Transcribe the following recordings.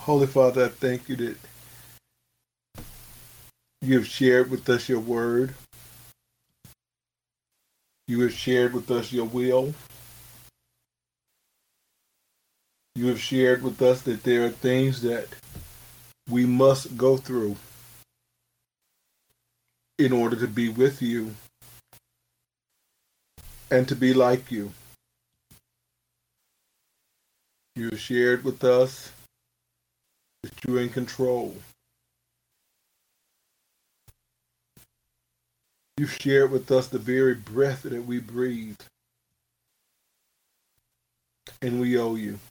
Holy Father, I thank you that you have shared with us your word. You have shared with us your will. You have shared with us that there are things that we must go through in order to be with you and to be like you. You have shared with us that you're in control. You've shared with us the very breath that we breathe, and we owe you.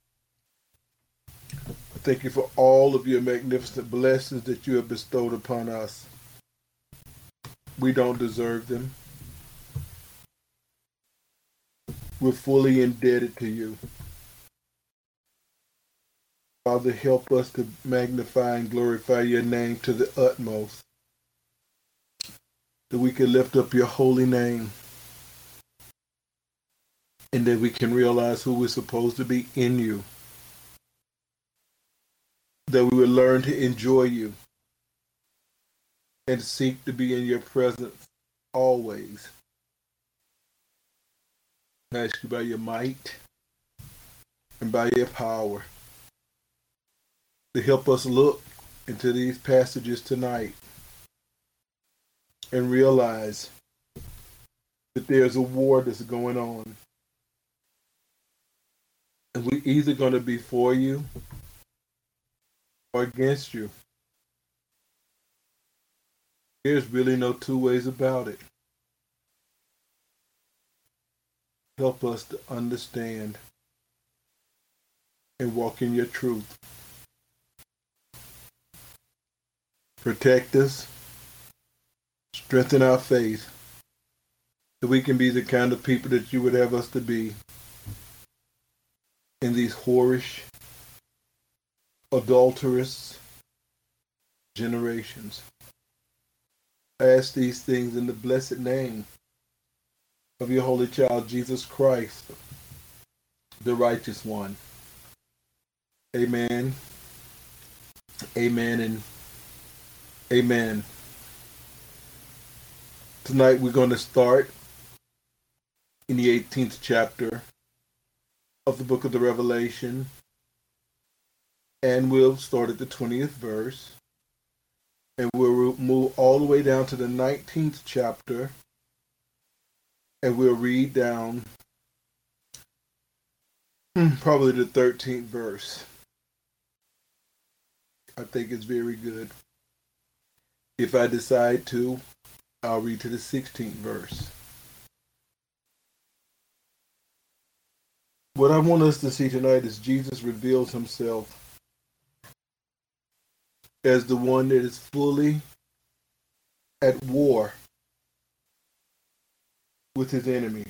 I thank you for all of your magnificent blessings that you have bestowed upon us. We don't deserve them. We're fully indebted to you. Father, help us to magnify and glorify your name to the utmost, that we can lift up your holy name, and that we can realize who we're supposed to be in you, that we will learn to enjoy you and seek to be in your presence always. I ask you by your might and by your power to help us look into these passages tonight and realize that there's a war that's going on. And we're either going to be for you or against you. There's really no two ways about it. Help us to understand and walk in your truth. Protect us, strengthen our faith, so we can be the kind of people that you would have us to be in these whorish, adulterous generations. I ask these things in the blessed name of your holy child, Jesus Christ, the righteous one. Amen, amen, and amen. Tonight we're going to start in the 18th chapter of the book of the Revelation, and we'll start at the 20th verse, and we'll move all the way down to the 19th chapter, and we'll read down probably the 13th verse. I think it's very good. If I decide to, I'll read to the 16th verse. What I want us to see tonight is Jesus reveals himself as the one that is fully at war with his enemy.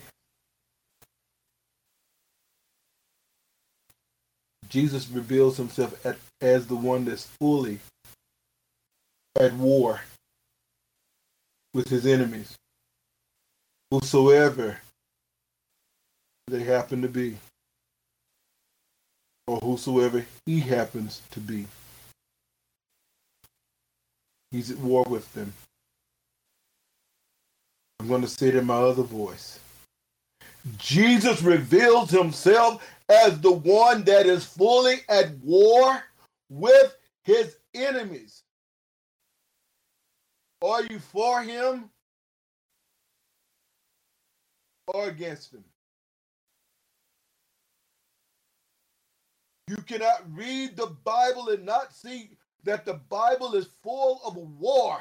Jesus reveals himself as the one that's fully at war with his enemies, whosoever they happen to be, or whosoever he happens to be. He's at war with them. I'm going to say it in my other voice. Jesus reveals himself as the one that is fully at war with his enemies. Are you for him or against him? You cannot read the Bible and not see that the Bible is full of war.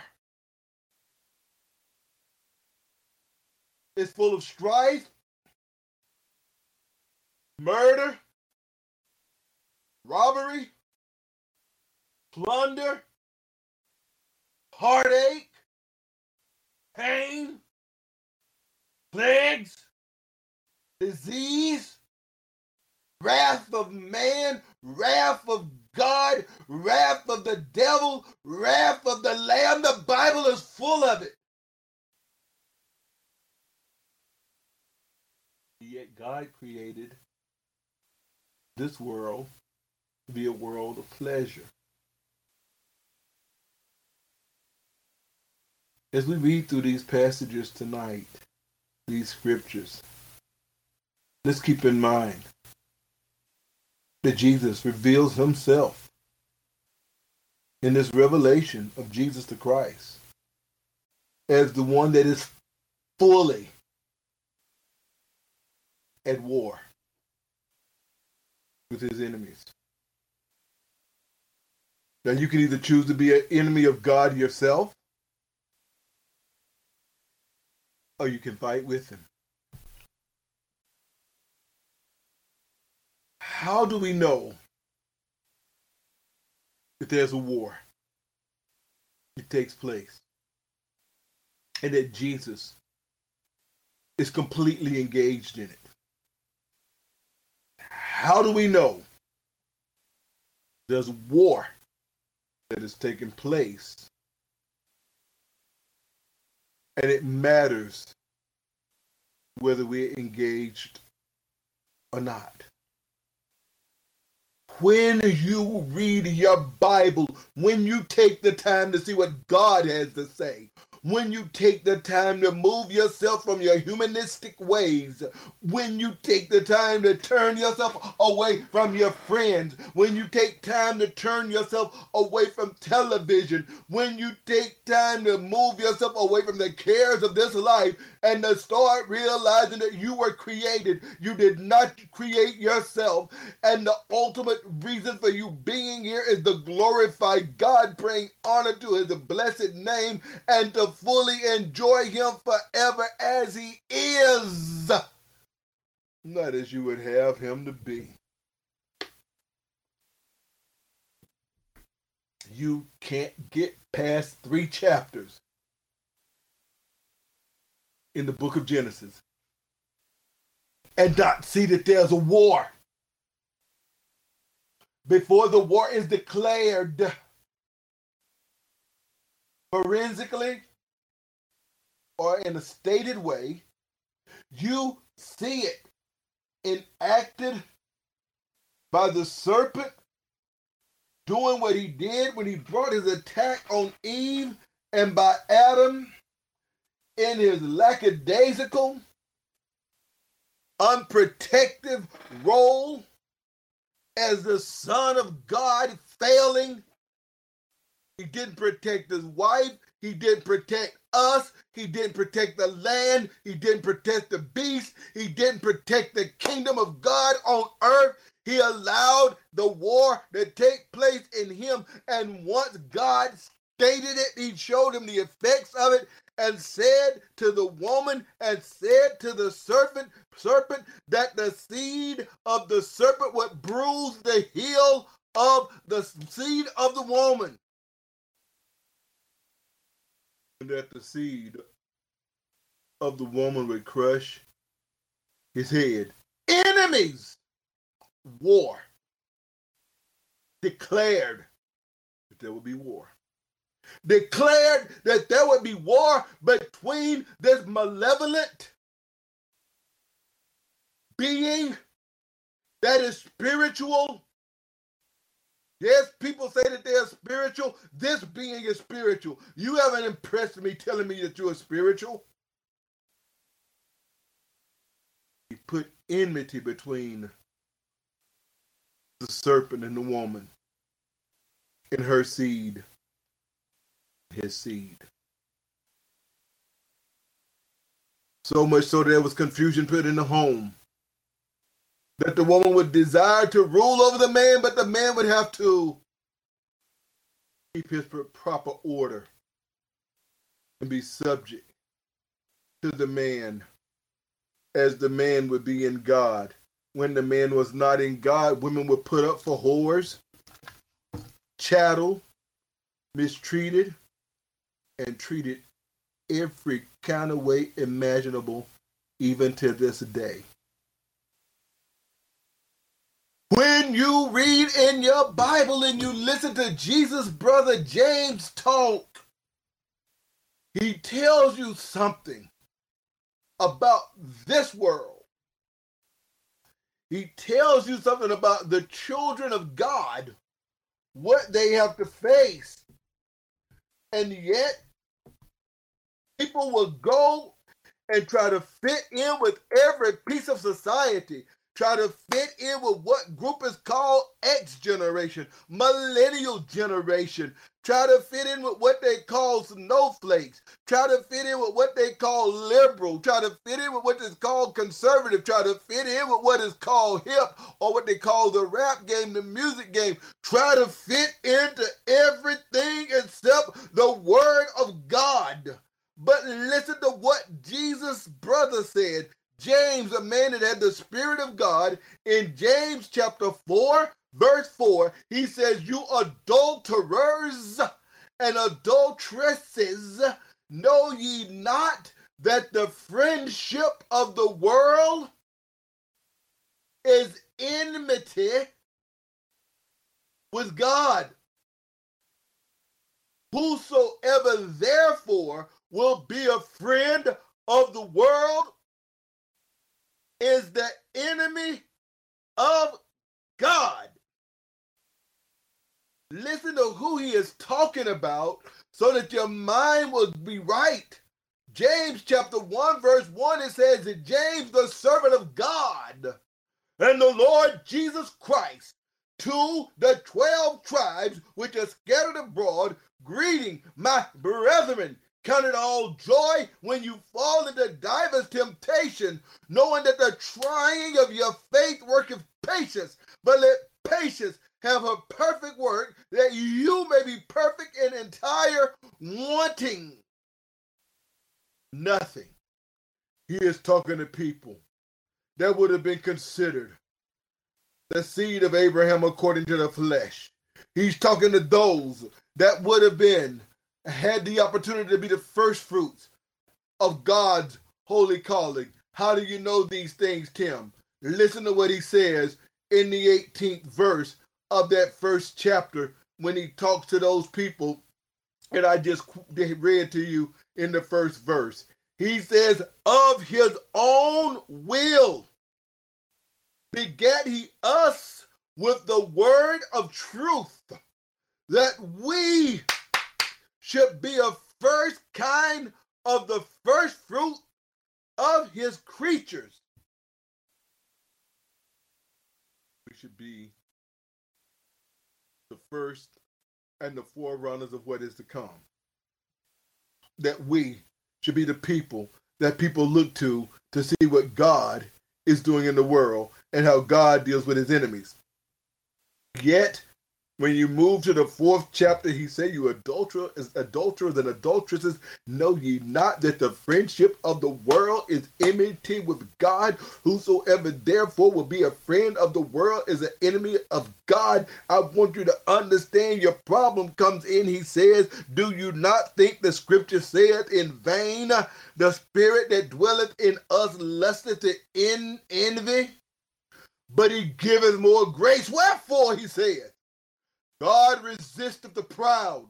It's full of strife, murder, robbery, plunder, heartache, pain, plagues, disease, wrath of man, wrath of God, wrath of the devil, wrath of the Lamb. The Bible is full of it. Yet God created this world to be a world of pleasure. As we read through these passages tonight, these scriptures, let's keep in mind that Jesus reveals himself in this revelation of Jesus the Christ as the one that is fully at war with his enemies. Now you can either choose to be an enemy of God yourself, or you can fight with him. How do we know that there's a war that takes place and that Jesus is completely engaged in it? How do we know there's war that is taking place and it matters whether we're engaged or not? When you read your Bible, when you take the time to see what God has to say, when you take the time to move yourself from your humanistic ways, when you take the time to turn yourself away from your friends, when you take time to turn yourself away from television, when you take time to move yourself away from the cares of this life and to start realizing that you were created, you did not create yourself, and the ultimate reason for you being here is to glorify God, bring honor to his blessed name, and to fully enjoy him forever as he is, not as you would have him to be. You can't get past 3 chapters in the book of Genesis and not see that there's a war. Before the war is declared, forensically or in a stated way, you see it enacted by the serpent doing what he did when he brought his attack on Eve, and by Adam in his lackadaisical, unprotective role as the Son of God, failing. He didn't protect his wife. He didn't protect us. He didn't protect the land. He didn't protect the beast. He didn't protect the kingdom of God on earth. He allowed the war to take place in him. And once God stated it, he showed him the effects of it and said to the woman and said to the serpent that the seed of the serpent would bruise the heel of the seed of the woman. And that the seed of the woman would crush his head. Enemies! War. Declared that there would be war. Declared that there would be war between this malevolent being that is spiritual. Yes, people say that they are spiritual. This being is spiritual. You haven't impressed me telling me that you are spiritual. He put enmity between the serpent and the woman, and her seed, his seed. So much so there was confusion put in the home, that the woman would desire to rule over the man, but the man would have to keep his proper order and be subject to the man as the man would be in God. When the man was not in God, women were put up for whores, chattel, mistreated, and treated every kind of way imaginable, even to this day. When you read in your Bible and you listen to Jesus' brother James talk, he tells you something about this world. He tells you something about the children of God, what they have to face. And yet, people will go and try to fit in with every piece of society, try to fit in with what group is called X generation, millennial generation, try to fit in with what they call snowflakes, try to fit in with what they call liberal, try to fit in with what is called conservative, try to fit in with what is called hip, or what they call the rap game, the music game, try to fit into everything except the word of God. But listen to what Jesus' brother said. James, a man that had the Spirit of God, in James chapter 4, verse 4, he says, "You adulterers and adulteresses, know ye not that the friendship of the world is enmity with God? Whosoever therefore will be a friend of the world is the enemy of God." Listen to who he is talking about so that your mind will be right. James chapter 1 verse 1, it says that James, the servant of God and the Lord Jesus Christ, to the 12 tribes which are scattered abroad, greeting, my brethren. Count it all joy when you fall into divers temptation, knowing that the trying of your faith worketh patience. But let patience have a perfect work, that you may be perfect and entire, wanting nothing. He is talking to people that would have been considered the seed of Abraham according to the flesh. He's talking to those that would have had the opportunity to be the first fruits of God's holy calling. How do you know these things, Tim? Listen to what he says in the 18th verse of that first chapter when he talks to those people that I just read to you in the first verse. He says, "Of his own will begat he us with the word of truth, that we should be a first kind of the first fruit of his creatures." We should be the first and the forerunners of what is to come. That we should be the people that people look to see what God is doing in the world and how God deals with his enemies. Yet, when you move to the 4th chapter, he said, "You adulterers and adulteresses, know ye not that the friendship of the world is enmity with God? Whosoever therefore will be a friend of the world is an enemy of God." I want you to understand your problem comes in. He says, "Do you not think the scripture saith in vain, the spirit that dwelleth in us lusteth to envy? But he giveth more grace. Wherefore," he said, "God resisteth the proud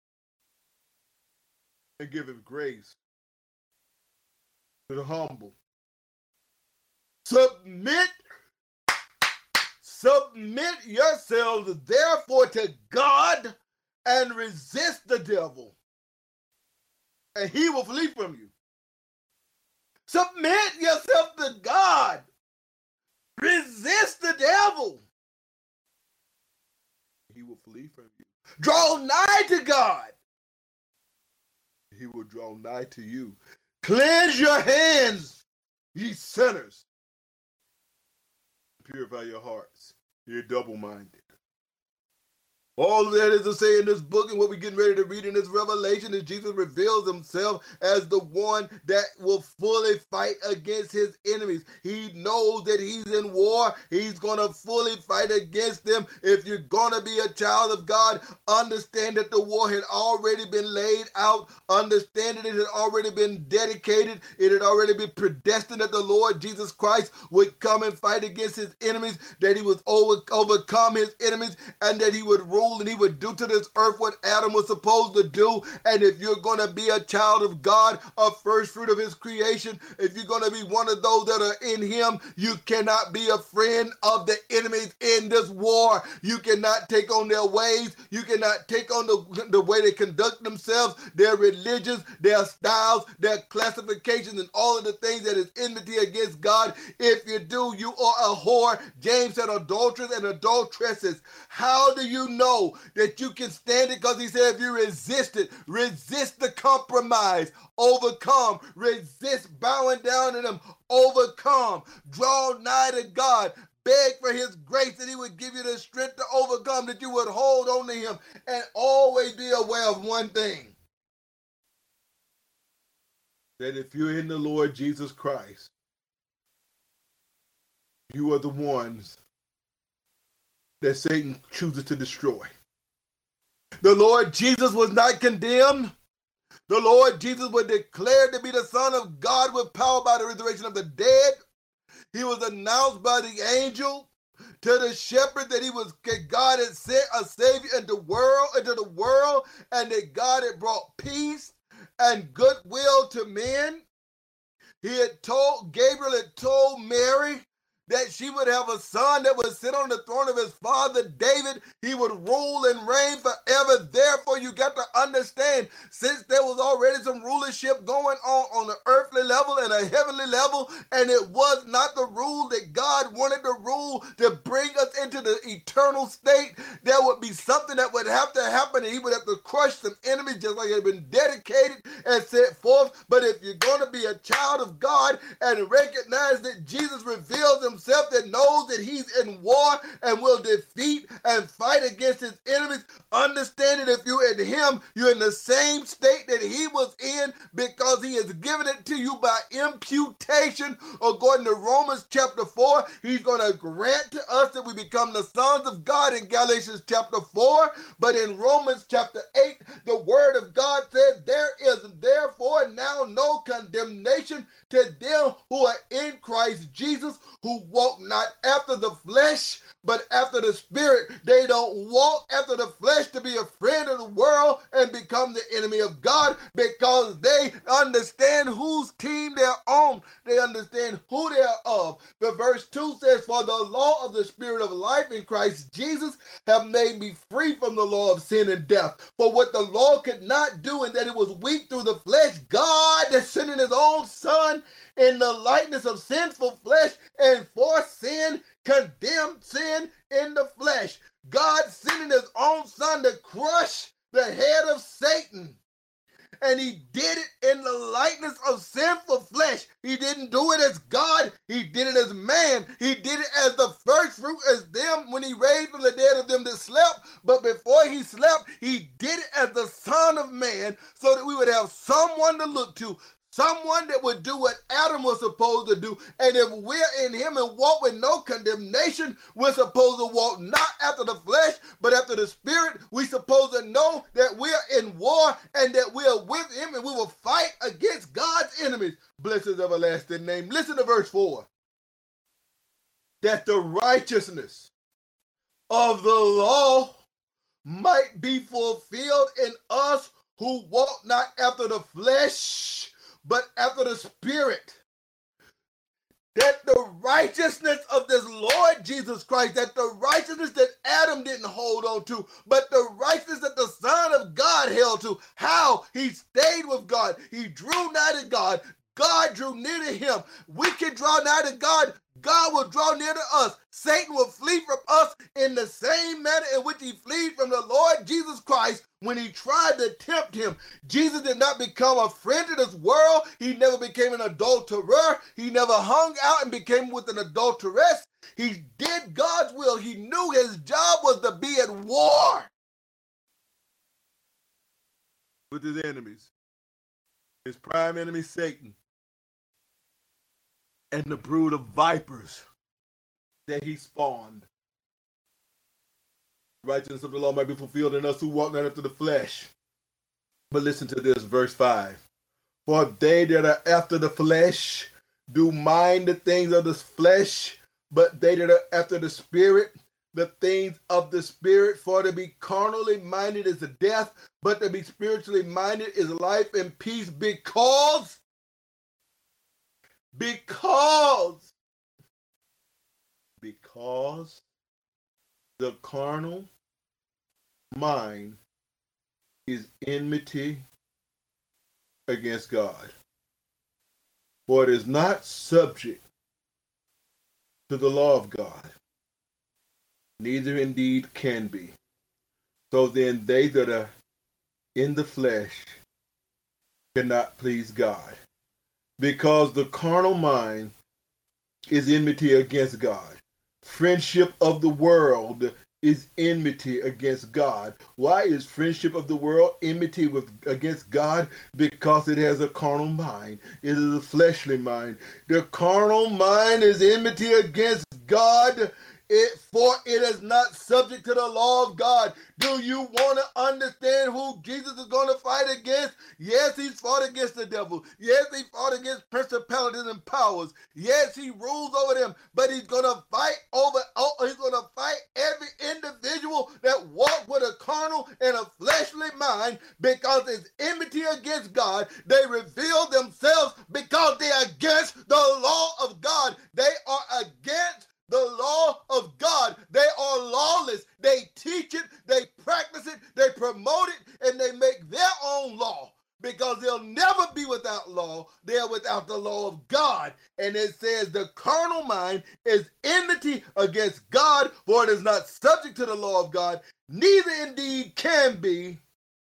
and giveth grace to the humble." Submit yourselves therefore to God and resist the devil, and he will flee from you. Submit yourself to God. Resist the devil. He will flee from you. Draw nigh to God. He will draw nigh to you. Cleanse your hands, ye sinners. Purify your hearts. You're double-minded. All that is to say in this book and what we're getting ready to read in this revelation is Jesus reveals himself as the one that will fully fight against his enemies. He knows that he's in war. He's going to fully fight against them. If you're going to be a child of God, understand that the war had already been laid out. Understand that it had already been dedicated. It had already been predestined that the Lord Jesus Christ would come and fight against his enemies, that he would overcome his enemies, and that he would rule rule and he would do to this earth what Adam was supposed to do. And if you're going to be a child of God, a first fruit of his creation, if you're going to be one of those that are in him, you cannot be a friend of the enemies in this war. You cannot take on their ways. You cannot take on the way they conduct themselves, their religions, their styles, their classifications, and all of the things that is enmity against God. If you do, you are a whore. James said adulterers and adulteresses. How do you know that you can stand it? Because he said if you resist it, resist the compromise, overcome, resist bowing down to them, overcome, draw nigh to God, beg for his grace that he would give you the strength to overcome, that you would hold on to him, and always be aware of one thing, that if you're in the Lord Jesus Christ, you are the ones that Satan chooses to destroy. The Lord Jesus was not condemned. The Lord Jesus was declared to be the Son of God with power by the resurrection of the dead. He was announced by the angel to the shepherd that God had sent a Savior into the world, and that God had brought peace and goodwill to men. Gabriel had told Mary that she would have a son that would sit on the throne of his father David. He would rule and reign forever. Therefore, you got to understand, since there was already some rulership going on the earthly level and a heavenly level, and it was not the rule that God wanted to rule to bring us into the eternal state, there would be something that would have to happen, and he would have to crush some enemies just like it had been dedicated and set forth. But if you're going to be a child of God and recognize that Jesus reveals himself, that knows that he's in war and will defeat and fight against his enemies, understand that if you're in him, you're in the same state that he was in, because he has given it to you by imputation. According to Romans chapter 4, he's going to grant to us that we become the sons of God in Galatians chapter 4. But in Romans chapter 8, the word of God says, there is therefore now no condemnation to them who are in Christ Jesus, who walk not after the flesh, but after the Spirit. They don't walk after the flesh to be a friend of the world and become the enemy of God, because they understand whose team they're on. They understand who they're of. The verse 2 says, for the law of the Spirit of life in Christ Jesus have made me free from the law of sin and death. For what the law could not do, and that it was weak through the flesh, God, that sending his own Son in the likeness of sinful flesh, and for sin, condemned sin in the flesh. God sending his own Son to crush the head of Satan. And he did it in the likeness of sinful flesh. He didn't do it as God. He did it as man. He did it as the first fruit, as them when he raised from the dead of them that slept. But before he slept, he did it as the Son of Man, so that we would have someone to look to, someone that would do what Adam was supposed to do. And if we're in him and walk with no condemnation, we're supposed to walk not after the flesh, but after the Spirit. We're supposed to know that we're in war and that we are with him, and we will fight against God's enemies. Bless his everlasting name. Listen to verse 4. That the righteousness of the law might be fulfilled in us who walk not after the flesh, but after the Spirit. That the righteousness of this Lord Jesus Christ, that the righteousness that Adam didn't hold on to, but the righteousness that the Son of God held to. How? He stayed with God. He drew nigh to God. God drew near to him. We can draw nigh to God. God will draw near to us. Satan will flee from us in the same manner in which he fled from the Lord Jesus Christ when he tried to tempt him. Jesus did not become a friend to this world. He never became an adulterer. He never hung out and became with an adulteress. He did God's will. He knew his job was to be at war with his enemies. His prime enemy, Satan, and the brood of vipers that he spawned. Righteousness of the law might be fulfilled in us who walk not after the flesh. But listen to this, verse 5. For they that are after the flesh do mind the things of the flesh, but they that are after the Spirit, the things of the Spirit. For to be carnally minded is death, but to be spiritually minded is life and peace, because the carnal mind is enmity against God. For it is not subject to the law of God, neither indeed can be. So then they that are in the flesh cannot please God, because the carnal mind is enmity against God. Friendship of the world is enmity against God. Why is friendship of the world enmity against God? Because it has a carnal mind. It is a fleshly mind. The carnal mind is enmity against God. For it is not subject to the law of God. Do you want to understand who Jesus is going to fight against? Yes, he's fought against the devil. Yes, he fought against principalities and powers. Yes, he rules over them. But he's going to fight he's going to fight every individual that walks with a carnal and a fleshly mind, because it's enmity against God. They reveal themselves because they're against the law of God. They are against the law of God. They are lawless. They teach it, they practice it, they promote it, and they make their own law, because they'll never be without law. They're without the law of God. And it says the carnal mind is enmity against God, for it is not subject to the law of God, neither indeed can be.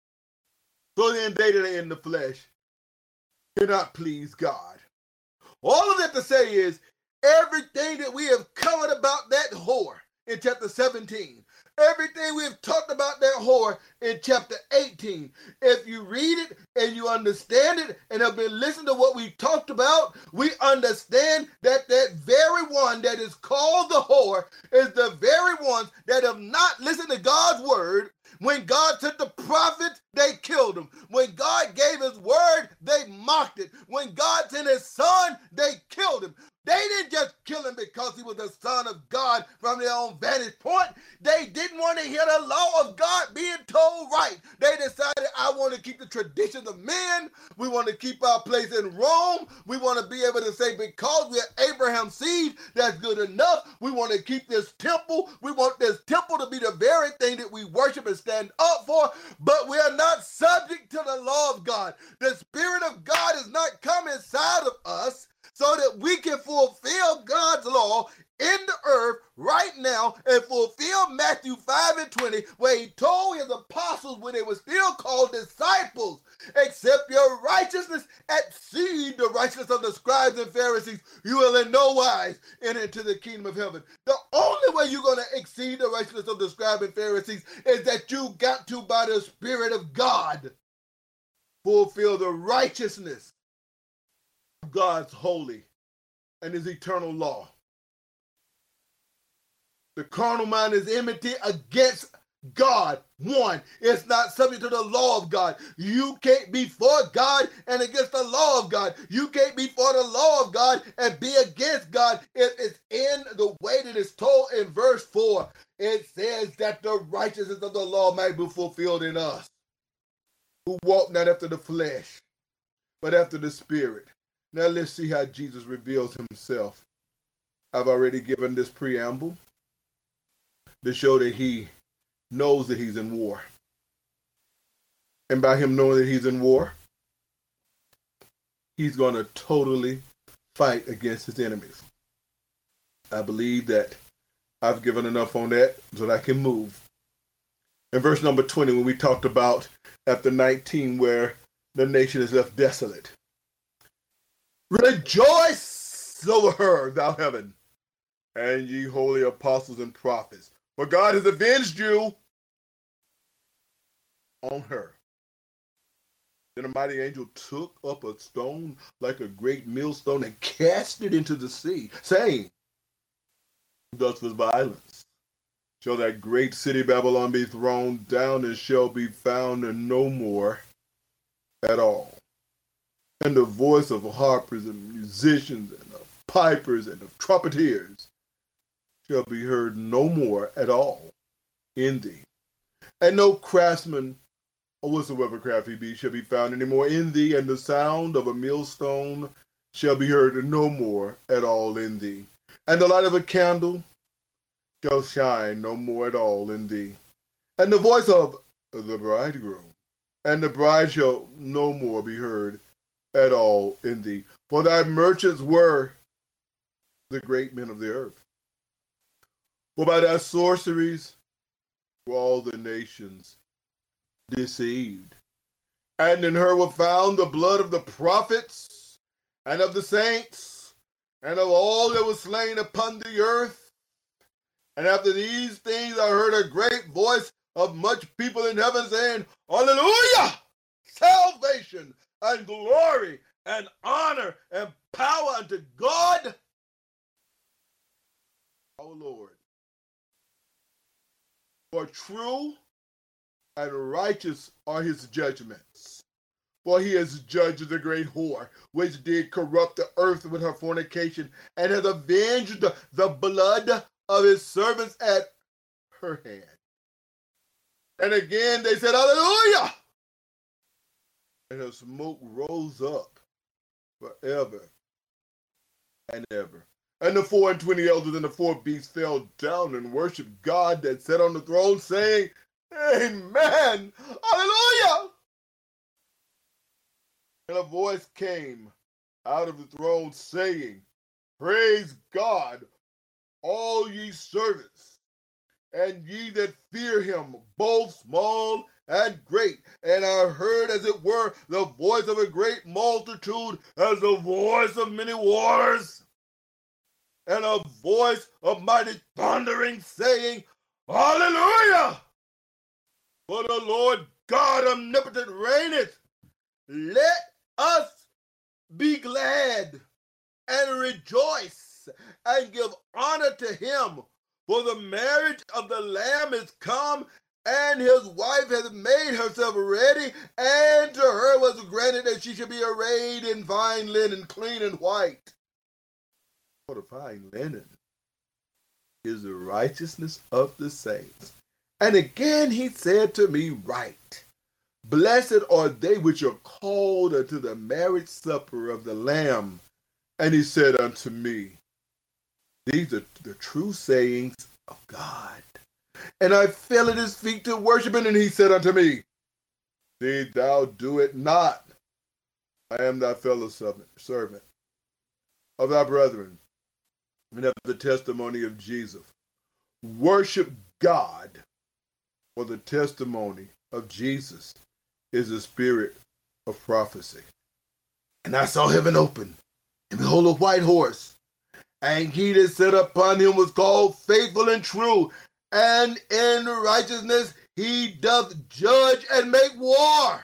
So then they that are in the flesh cannot please God. All of that to say is, everything that we have covered about that whore in chapter 17, everything we have talked about that whore in chapter 18, if you read it and you understand it and have been listening to what we talked about, we understand that that very one that is called the whore is the very ones that have not listened to God's word. When God sent the prophet, they killed him. When God gave his word, they mocked it. When God sent his son, they killed him. They didn't just kill him because he was the son of God from their own vantage point. They didn't want to hear the law of God being told right. They decided, I want to keep the traditions of men. We want to keep our place in Rome. We want to be able to say, because we're Abraham's seed, that's good enough. We want to keep this temple. We want this temple to be the very thing that we worship and stand up for. But we are not subject to the law of God. The Spirit of God has not come inside of us so that we can fulfill God's law in the earth right now and fulfill Matthew 5:20, where he told his apostles when they were still called disciples, except your righteousness exceed the righteousness of the scribes and Pharisees, you will in no wise enter into the kingdom of heaven. The only way you're going to exceed the righteousness of the scribes and Pharisees is that you got to, by the Spirit of God, fulfill the righteousness of God's holy and his eternal law. The carnal mind is enmity against God. One, it's not subject to the law of God. You can't be for God and against the law of God. You can't be for the law of God and be against God. If it's in the way that it's told in verse 4. It says that the righteousness of the law might be fulfilled in us, who walk not after the flesh, but after the Spirit. Now let's see how Jesus reveals himself. I've already given this preamble to show that he knows that he's in war. And by him knowing that he's in war, he's going to totally fight against his enemies. I believe that I've given enough on that so that I can move. In verse number 20, when we talked about after 19, where the nation is left desolate. Rejoice over her, thou heaven, and ye holy apostles and prophets, for God has avenged you on her. Then a mighty angel took up a stone like a great millstone and cast it into the sea, saying, thus was violence. Shall that great city Babylon be thrown down, and shall be found no more at all. And the voice of harpers and musicians and of pipers and of trumpeters shall be heard no more at all in thee. And no craftsman, or whatsoever craft he be, shall be found any more in thee, and the sound of a millstone shall be heard no more at all in thee. And the light of a candle shall shine no more at all in thee. And the voice of the bridegroom and the bride shall no more be heard at all in thee. For thy merchants were the great men of the earth. For by thy sorceries were all the nations deceived. And in her were found the blood of the prophets and of the saints and of all that was slain upon the earth. And after these things I heard a great voice of much people in heaven saying, Hallelujah! Salvation and glory and honor and power unto God, our Lord. For true and righteous are his judgments. For he has judged the great whore, which did corrupt the earth with her fornication, and has avenged the blood of his servants at her hand. And again they said, Hallelujah! And her smoke rose up forever and ever. And the 24 elders and the 4 beasts fell down and worshiped God that sat on the throne, saying, Amen! Hallelujah! And a voice came out of the throne saying, Praise God, all ye servants, and ye that fear him, both small and great. And I heard, as it were, the voice of a great multitude, as the voice of many waters, and a voice of mighty thundering, saying, Hallelujah! For the Lord God omnipotent reigneth. Let us be glad and rejoice and give honor to him. For the marriage of the Lamb is come, and his wife has made herself ready, and to her was granted that she should be arrayed in fine linen, clean and white. For the fine linen is the righteousness of the saints. And again he said to me, Write, Blessed are they which are called unto the marriage supper of the Lamb. And he said unto me, These are the true sayings of God. And I fell at his feet to worship him, and he said unto me, See thou do it not. I am thy fellow servant of thy brethren, and of the testimony of Jesus. Worship God, for the testimony of Jesus is the spirit of prophecy. And I saw heaven open, and behold, a white horse, and he that sat upon him was called Faithful and True, and in righteousness he doth judge and make war.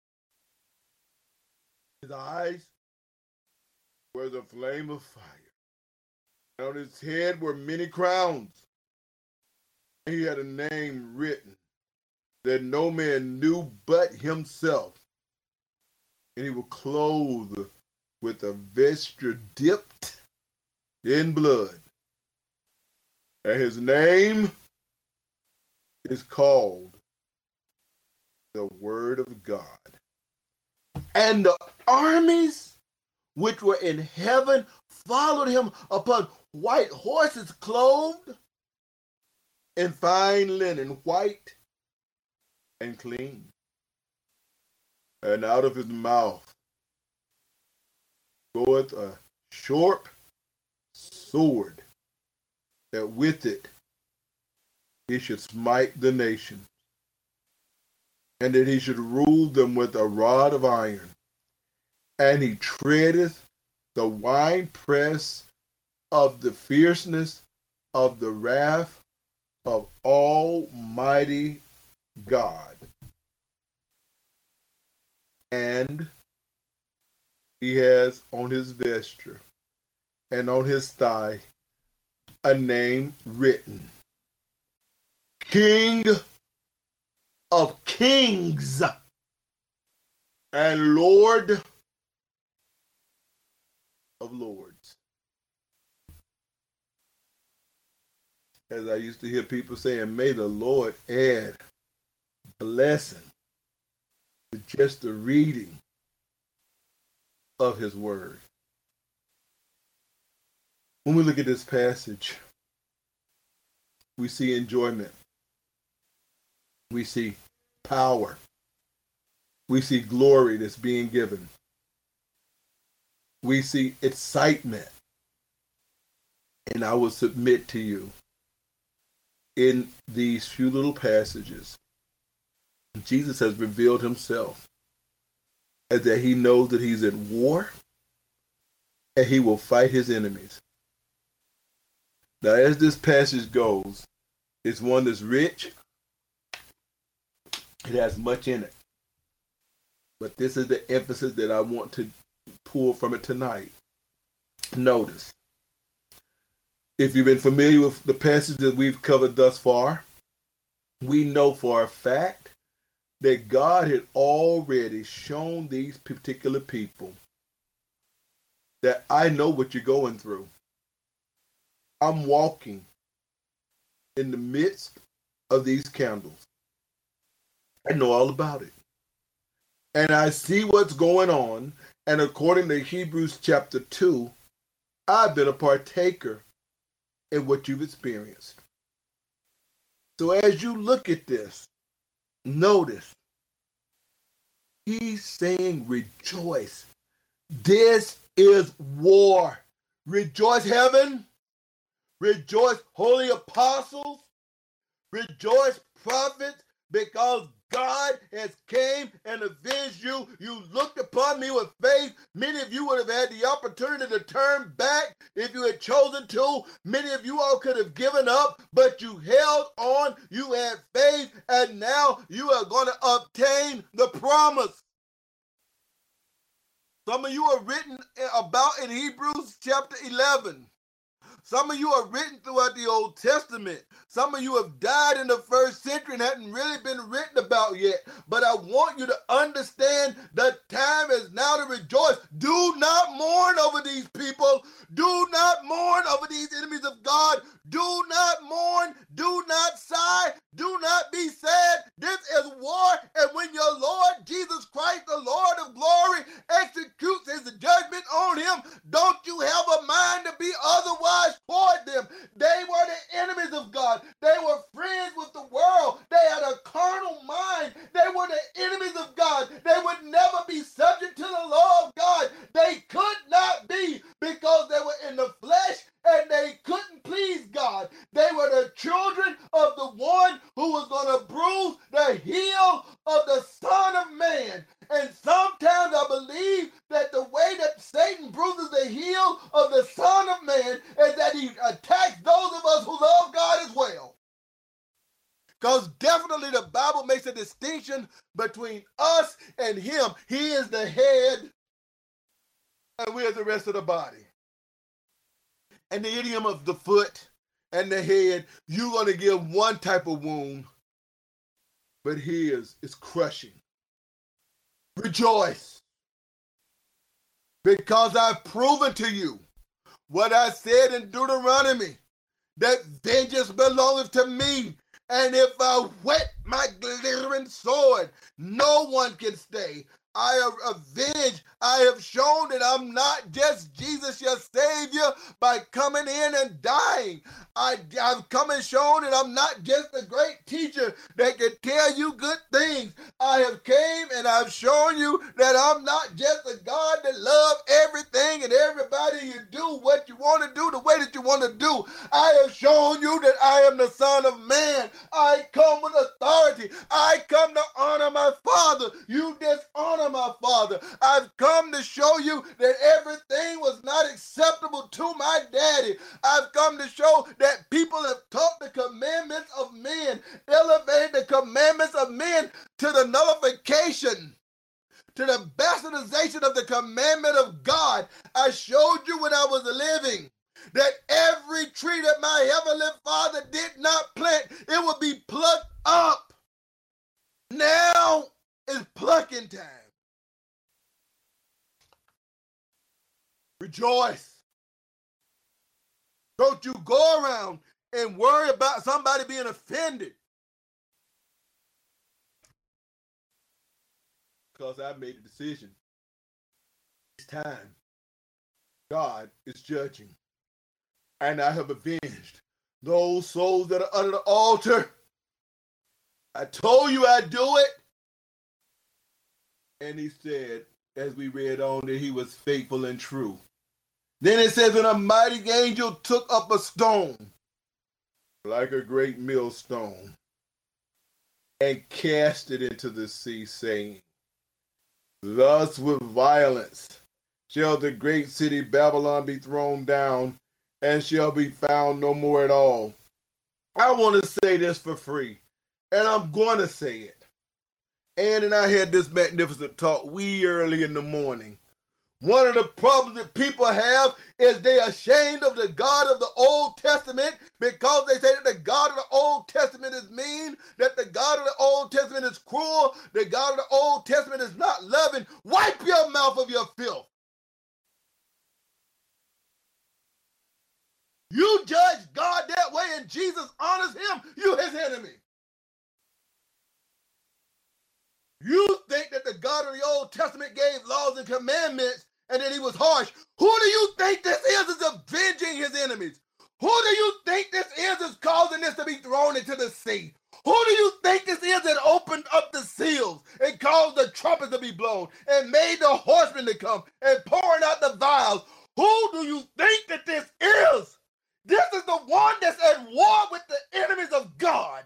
His eyes were the flame of fire, and on his head were many crowns. He had a name written that no man knew but himself, and he was clothed with a vesture dipped in blood. And his name is called the Word of God. And the armies which were in heaven followed him upon white horses, clothed in fine linen, white and clean. And out of his mouth goeth a sharp sword, that with it he should smite the nations, and that he should rule them with a rod of iron. And he treadeth the winepress of the fierceness of the wrath of Almighty God. And he has on his vesture and on his thigh a name written, King of Kings and Lord of Lords. As I used to hear people saying, may the Lord add blessing to just the reading of his word. When we look at this passage, we see enjoyment. We see power. We see glory that's being given. We see excitement. And I will submit to you, in these few little passages, Jesus has revealed himself as that he knows that he's at war and he will fight his enemies. Now, as this passage goes, it's one that's rich. It has much in it. But this is the emphasis that I want to pull from it tonight. Notice, if you've been familiar with the passage that we've covered thus far, we know for a fact that God had already shown these particular people that I know what you're going through. I'm walking in the midst of these candles. I know all about it. And I see what's going on. And according to Hebrews chapter 2, I've been a partaker in what you've experienced. So as you look at this, notice, he's saying rejoice. This is war. Rejoice, heaven. Rejoice, holy apostles. Rejoice, prophets, because God has came and avenged you. You looked upon me with faith. Many of you would have had the opportunity to turn back if you had chosen to. Many of you all could have given up, but you held on. You had faith, and now you are going to obtain the promise. Some of you are written about in Hebrews chapter 11. Some of you are written throughout the Old Testament. Some of you have died in the first century and hadn't really been written about yet. But I want you to understand the time is now to rejoice. Do not mourn over these people. Do not mourn over these enemies of God. Do not mourn. Do not sigh. Do not be sad. This is war. And when your Lord Jesus Christ, the Lord of glory, executes his judgment on him, don't you have a mind to be otherwise toward them. They were the enemies of God. They were friends with the world. They had a carnal mind. They were the enemies of God. They would never be subject to the law of God. They could not be, because they were in the flesh and they couldn't please God. They were the children of the one who was going to bruise the heel of the Son of Man. And sometimes I believe that the way that Satan bruises the heel of the Son of Man is that he attacks those of us who love God as well. Because definitely the Bible makes a distinction between us and him. He is the head, and we are the rest of the body. And the idiom of the foot and the head, you're going to give one type of wound, but his is crushing. Rejoice, because I've proven to you what I said in Deuteronomy, that vengeance belongeth to me, and if I whet my glittering sword, no one can stay. I have avenged. I have shown that I'm not just Jesus, your Savior, by coming in and dying. I've come and shown that I'm not just a great teacher that can tell you good things. I have came and I've shown you that I'm not just a God that loves everything and everybody. You do what you want to do the way that you want to do. I have shown you that I am the Son of Man. I come with authority. I come to honor my Father. You dishonor my Father. I've come to show you that everything was not acceptable to my daddy. I've come to show that people have taught the commandments of men, elevated the commandments of men to the nullification, to the bastardization of the commandment of God. I showed you when I was living that every tree that my heavenly Father did not plant, it would be plucked up. Now is plucking time. Rejoice. Don't you go around and worry about somebody being offended. Because I made a decision. It's time. God is judging. And I have avenged those souls that are under the altar. I told you I'd do it. And he said, as we read on, that he was faithful and true. Then it says, and a mighty angel took up a stone, like a great millstone, and cast it into the sea, saying, thus with violence shall the great city Babylon be thrown down, and shall be found no more at all. I want to say this for free, and I'm going to say it. Ann and I had this magnificent talk wee early in the morning. One of the problems that people have is they're ashamed of the God of the Old Testament because they say that the God of the Old Testament is mean, that the God of the Old Testament is cruel, the God of the Old Testament is not loving. Wipe your mouth of your filth. You judge God that way and Jesus honors him, you his enemy. You think that the God of the Old Testament gave laws and commandments and that he was harsh. Who do you think this is avenging his enemies? Who do you think this is causing this to be thrown into the sea? Who do you think this is that opened up the seals and caused the trumpets to be blown and made the horsemen to come and pouring out the vials? Who do you think that this is? This is the one that's at war with the enemies of God.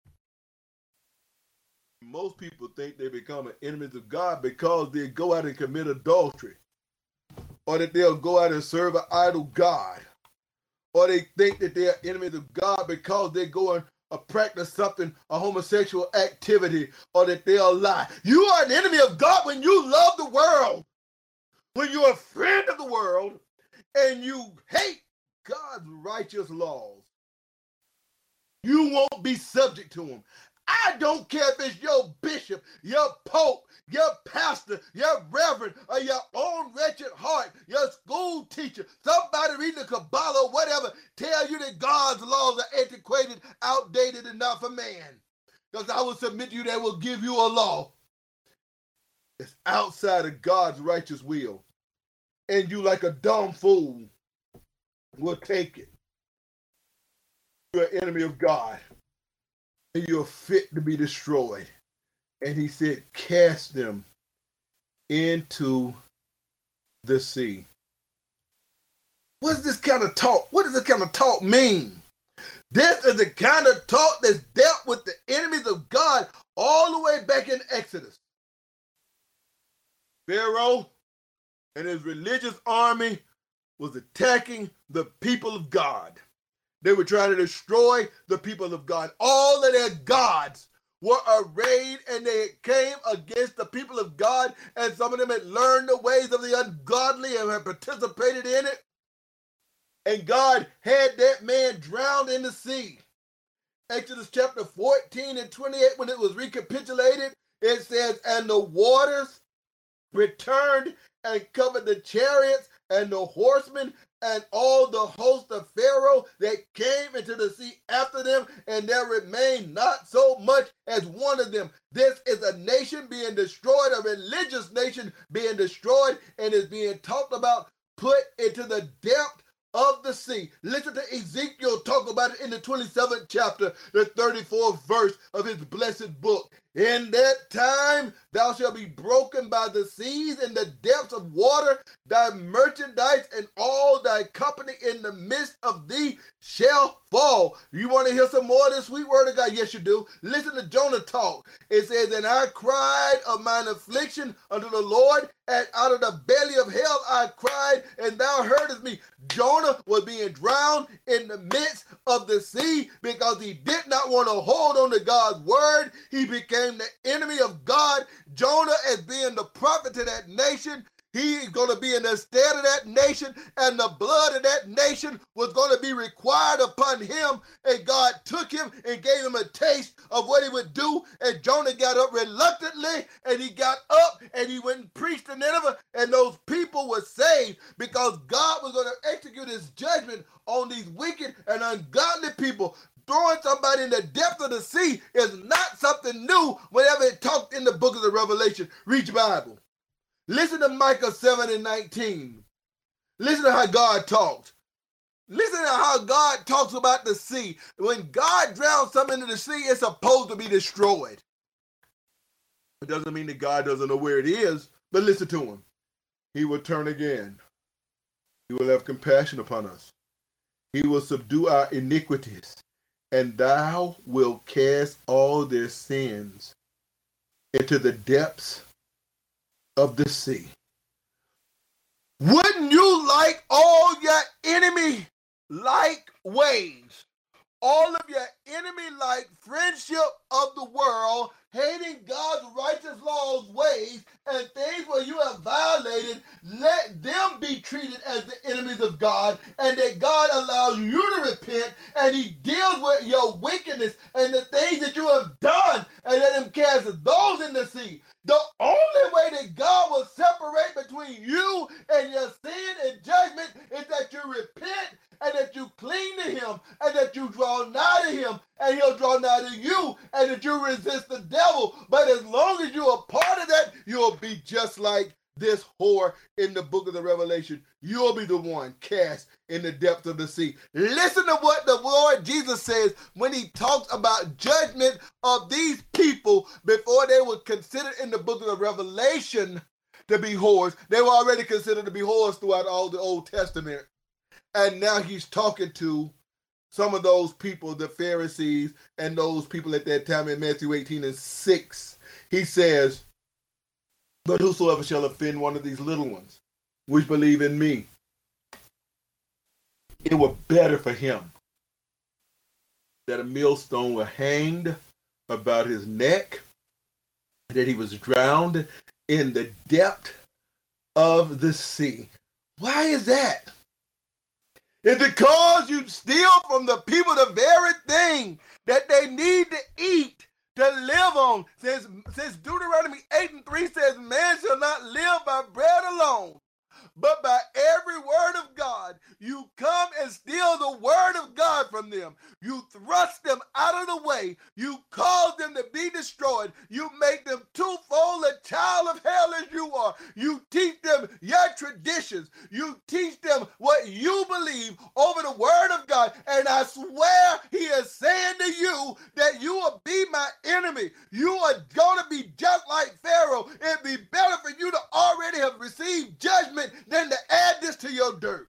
Most people think they become enemies of God because they go out and commit adultery, or that they'll go out and serve an idol god, or they think that they're enemies of God because they go and practice something, a homosexual activity, or that they'll lie. You are an enemy of God when you love the world, when you're a friend of the world, and you hate God's righteous laws. You won't be subject to them. I don't care if it's your bishop, your pope, your pastor, your reverend, or your own wretched heart, your school teacher, somebody reading the Kabbalah or whatever, tell you that God's laws are antiquated, outdated, and not for man. Because I will submit to you that will give you a law that's outside of God's righteous will. And you, like a dumb fool, will take it. You're an enemy of God. And you're fit to be destroyed. And he said, cast them into the sea. What is this kind of talk? What does this kind of talk mean? This is the kind of talk that's dealt with the enemies of God all the way back in Exodus. Pharaoh and his religious army was attacking the people of God. They were trying to destroy the people of God. All of their gods were arrayed and they came against the people of God, and some of them had learned the ways of the ungodly and had participated in it. And God had that man drowned in the sea. Exodus chapter 14 and 28, when it was recapitulated, it says, and the waters returned and covered the chariots and the horsemen and all the host of Pharaoh that came into the sea after them, and there remained not so much as one of them. This is a nation being destroyed, a religious nation being destroyed, and is being talked about, put into the depth of the sea. Listen to Ezekiel talk about it in the 27th chapter, the 34th verse of his blessed book. In that time thou shalt be broken by the seas in the depths of water. Thy merchandise and all thy company in the midst of thee shall fall. You want to hear some more of this sweet word of God? Yes, you do. Listen to Jonah talk. It says, and I cried of mine affliction unto the Lord, and out of the belly of hell I cried, and thou heardest me. Jonah was being drowned in the midst of the sea because he did not want to hold on to God's word. He became the enemy of God. Jonah, as being the prophet to that nation, He's going to be in the stead of that nation, and the blood of that nation was going to be required upon him. And God took him and gave him a taste of what he would do. And Jonah got up reluctantly, and he got up and he went and preached to Nineveh, and those people were saved because God was going to execute his judgment on these wicked and ungodly people. Throwing somebody in the depth of the sea is not something new whenever it talked in the book of the Revelation. Read your Bible. Listen to Micah 7:19. Listen to how God talks. Listen to how God talks about the sea. When God drowns something into the sea, it's supposed to be destroyed. It doesn't mean that God doesn't know where it is, but listen to him. He will turn again. He will have compassion upon us. He will subdue our iniquities, and thou wilt cast all their sins into the depths of the sea. Wouldn't you like all your enemy like ways? All of your enemy like friendship of the world, hating God's righteous laws, ways, and things where you have violated, let them be treated as the enemies of God, and that God allows you to repent, and he deals with your wickedness and the things that you have done, and let him cast those in the sea. The only way that God will separate between you and your sin and judgment is that you repent and that you cling to him and that you draw nigh to him and he'll draw nigh to you and that you resist the devil. But as long as you're a part of that, you'll be just like this whore in the book of the Revelation. You'll be the one cast in the depth of the sea. Listen to what the Lord Jesus says when he talks about judgment of these people before they were considered in the book of the Revelation to be whores. They were already considered to be whores throughout all the Old Testament. And now he's talking to some of those people, the Pharisees, and those people at that time in Matthew 18:6. He says, but whosoever shall offend one of these little ones, which believe in me, it were better for him that a millstone were hanged about his neck, that he was drowned in the depth of the sea. Why is that? It's because you steal from the people the very thing that they need to eat to live on. Since Deuteronomy 8:3 says, man shall not live by bread alone, but by every word of God. You come and steal the word of God from them. You thrust them out of the way. You cause them to be destroyed. You make them twofold a child of hell as you are. You teach them your traditions. You teach them what you believe over the word of God. And I swear he is saying to you that you will be my enemy. You are going to be just like Pharaoh. It'd be better for you to already have received judgment than to add this to your dirt.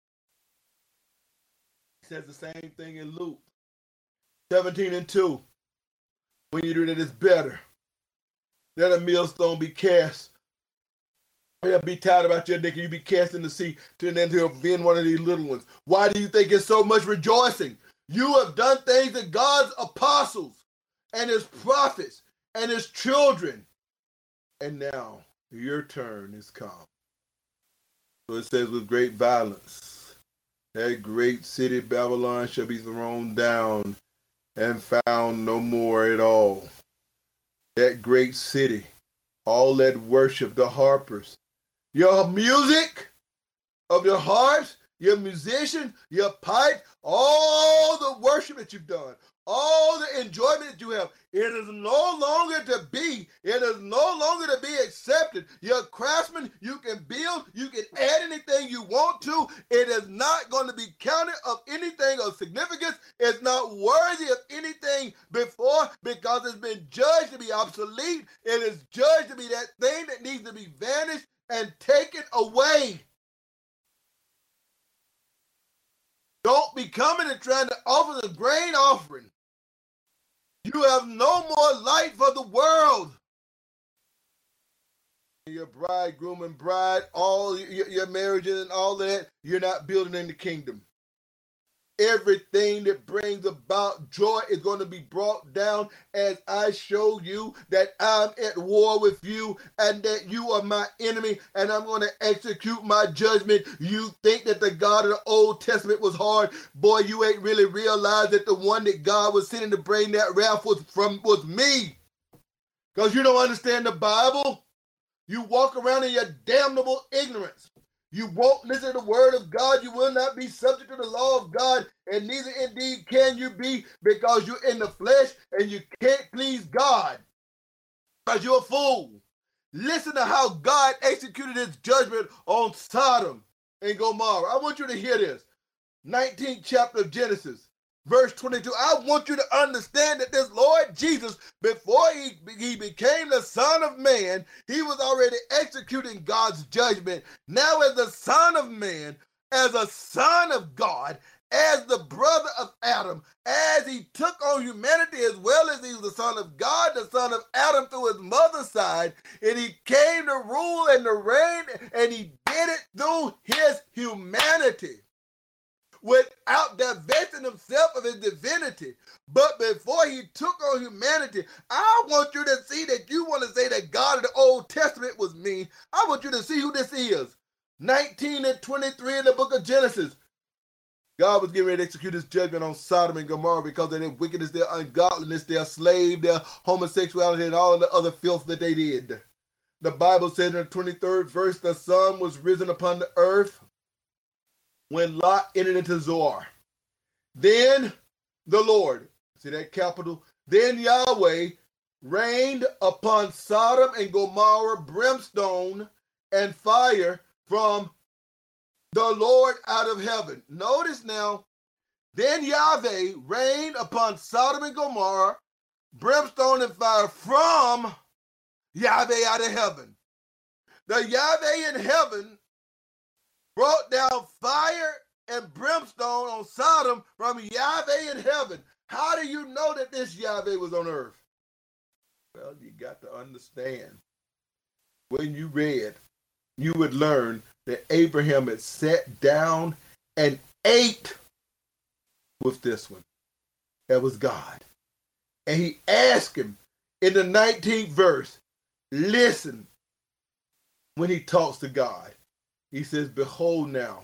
He says the same thing in Luke 17:2. When you do that, it's better that a millstone be cast. You'll be tired about your neck and you be cast in the sea to then to offend one of these little ones. Why do you think it's so much rejoicing? You have done things that God's apostles and his prophets and his children. And now your turn is come. So it says, with great violence, that great city Babylon shall be thrown down and found no more at all. That great city, all that worship, the harpers, your music of your harps, your musician, your pipe, all the worship that you've done, all the enjoyment that you have, it is no longer to be. It is no longer to be accepted. You're a craftsman. You can build. You can add anything you want to. It is not going to be counted of anything of significance. It's not worthy of anything before because it's been judged to be obsolete. It is judged to be that thing that needs to be vanished and taken away. Don't be coming and trying to offer the grain offering. You have no more light for the world. Your bridegroom and bride, all your marriages and all that, you're not building in the kingdom. Everything that brings about joy is going to be brought down as I show you that I'm at war with you and that you are my enemy and I'm going to execute my judgment. You think that the God of the Old Testament was hard? Boy, you ain't really realized that the one that God was sending to bring that wrath was me. Because you don't understand the Bible. You walk around in your damnable ignorance. You won't listen to the word of God. You will not be subject to the law of God, and neither indeed can you be, because you're in the flesh and you can't please God because you're a fool. Listen to how God executed his judgment on Sodom and Gomorrah. I want you to hear this. 19th chapter of Genesis. Verse 22, I want you to understand that this Lord Jesus, before he became the Son of Man, he was already executing God's judgment. Now as the Son of Man, as a Son of God, as the brother of Adam, as he took on humanity as well as he was the Son of God, the Son of Adam through his mother's side, and he came to rule and to reign, and he did it through his humanity, without divesting himself of his divinity. But before he took on humanity, I want you to see that you want to say that God of the Old Testament was mean. I want you to see who this is. 19 and 23 in the book of Genesis. God was getting ready to execute his judgment on Sodom and Gomorrah because of their wickedness, their ungodliness, their slave, their homosexuality, and all the other filth that they did. The Bible said in the 23rd verse, the sun was risen upon the earth when Lot entered into Zoar. Then the Lord, see that capital? Then Yahweh rained upon Sodom and Gomorrah brimstone and fire from the Lord out of heaven. Notice now, then Yahweh rained upon Sodom and Gomorrah brimstone and fire from Yahweh out of heaven. The Yahweh in heaven brought down fire and brimstone on Sodom from Yahweh in heaven. How do you know that this Yahweh was on earth? Well, you got to understand. When you read, you would learn that Abraham had sat down and ate with this one. That was God. And he asked him in the 19th verse, listen, when he talks to God. He says, behold now.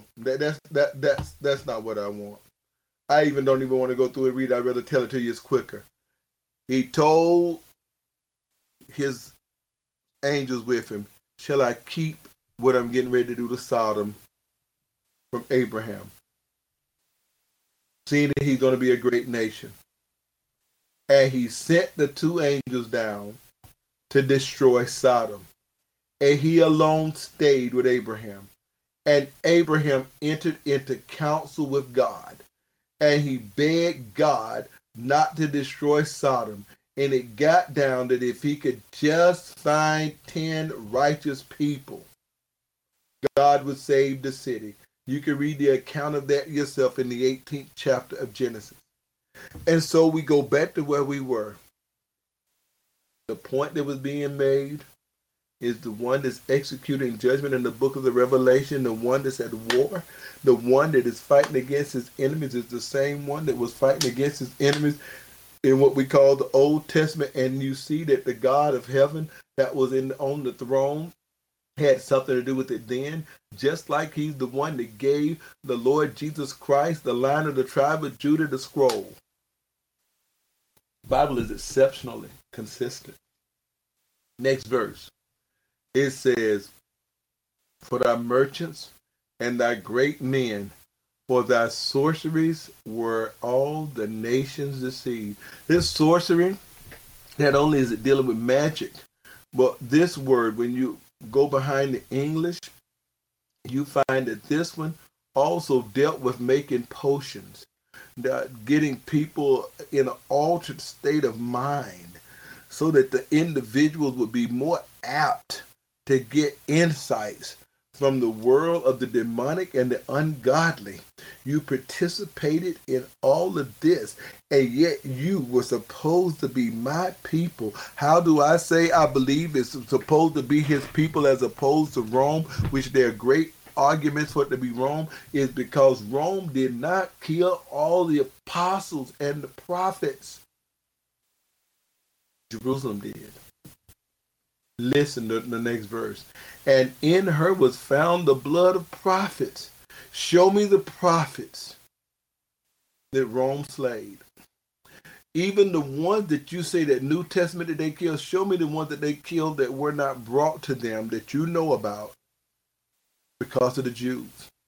That's not what I want. I don't even want to go through and read it. I'd rather tell it to you. It's quicker. He told his angels with him, shall I keep what I'm getting ready to do to Sodom from Abraham? Seeing that he's going to be a great nation. And he sent the two angels down to destroy Sodom. And he alone stayed with Abraham. And Abraham entered into counsel with God. And he begged God not to destroy Sodom. And it got down that if he could just find 10 righteous people, God would save the city. You can read the account of that yourself in the 18th chapter of Genesis. And so we go back to where we were. The point that was being made is the one that's executing judgment in the book of the Revelation, the one that's at war, the one that is fighting against his enemies is the same one that was fighting against his enemies in what we call the Old Testament. And you see that the God of heaven that was on the throne had something to do with it then, just like he's the one that gave the Lord Jesus Christ, the Lion of the tribe of Judah, the scroll. The Bible is exceptionally consistent. Next verse. It says, for thy merchants and thy great men, for thy sorceries were all the nations deceived. This sorcery, not only is it dealing with magic, but this word, when you go behind the English, you find that this one also dealt with making potions, getting people in an altered state of mind so that the individuals would be more apt to get insights from the world of the demonic and the ungodly. You participated in all of this, and yet you were supposed to be my people. How do I say I believe it's supposed to be his people as opposed to Rome, which they're great arguments for it to be Rome is because Rome did not kill all the apostles and the prophets. Jerusalem did. Listen to the next verse. And in her was found the blood of prophets. Show me the prophets that Rome slayed. Even the ones that you say that New Testament that they killed, show me the ones that they killed that were not brought to them that you know about because of the Jews.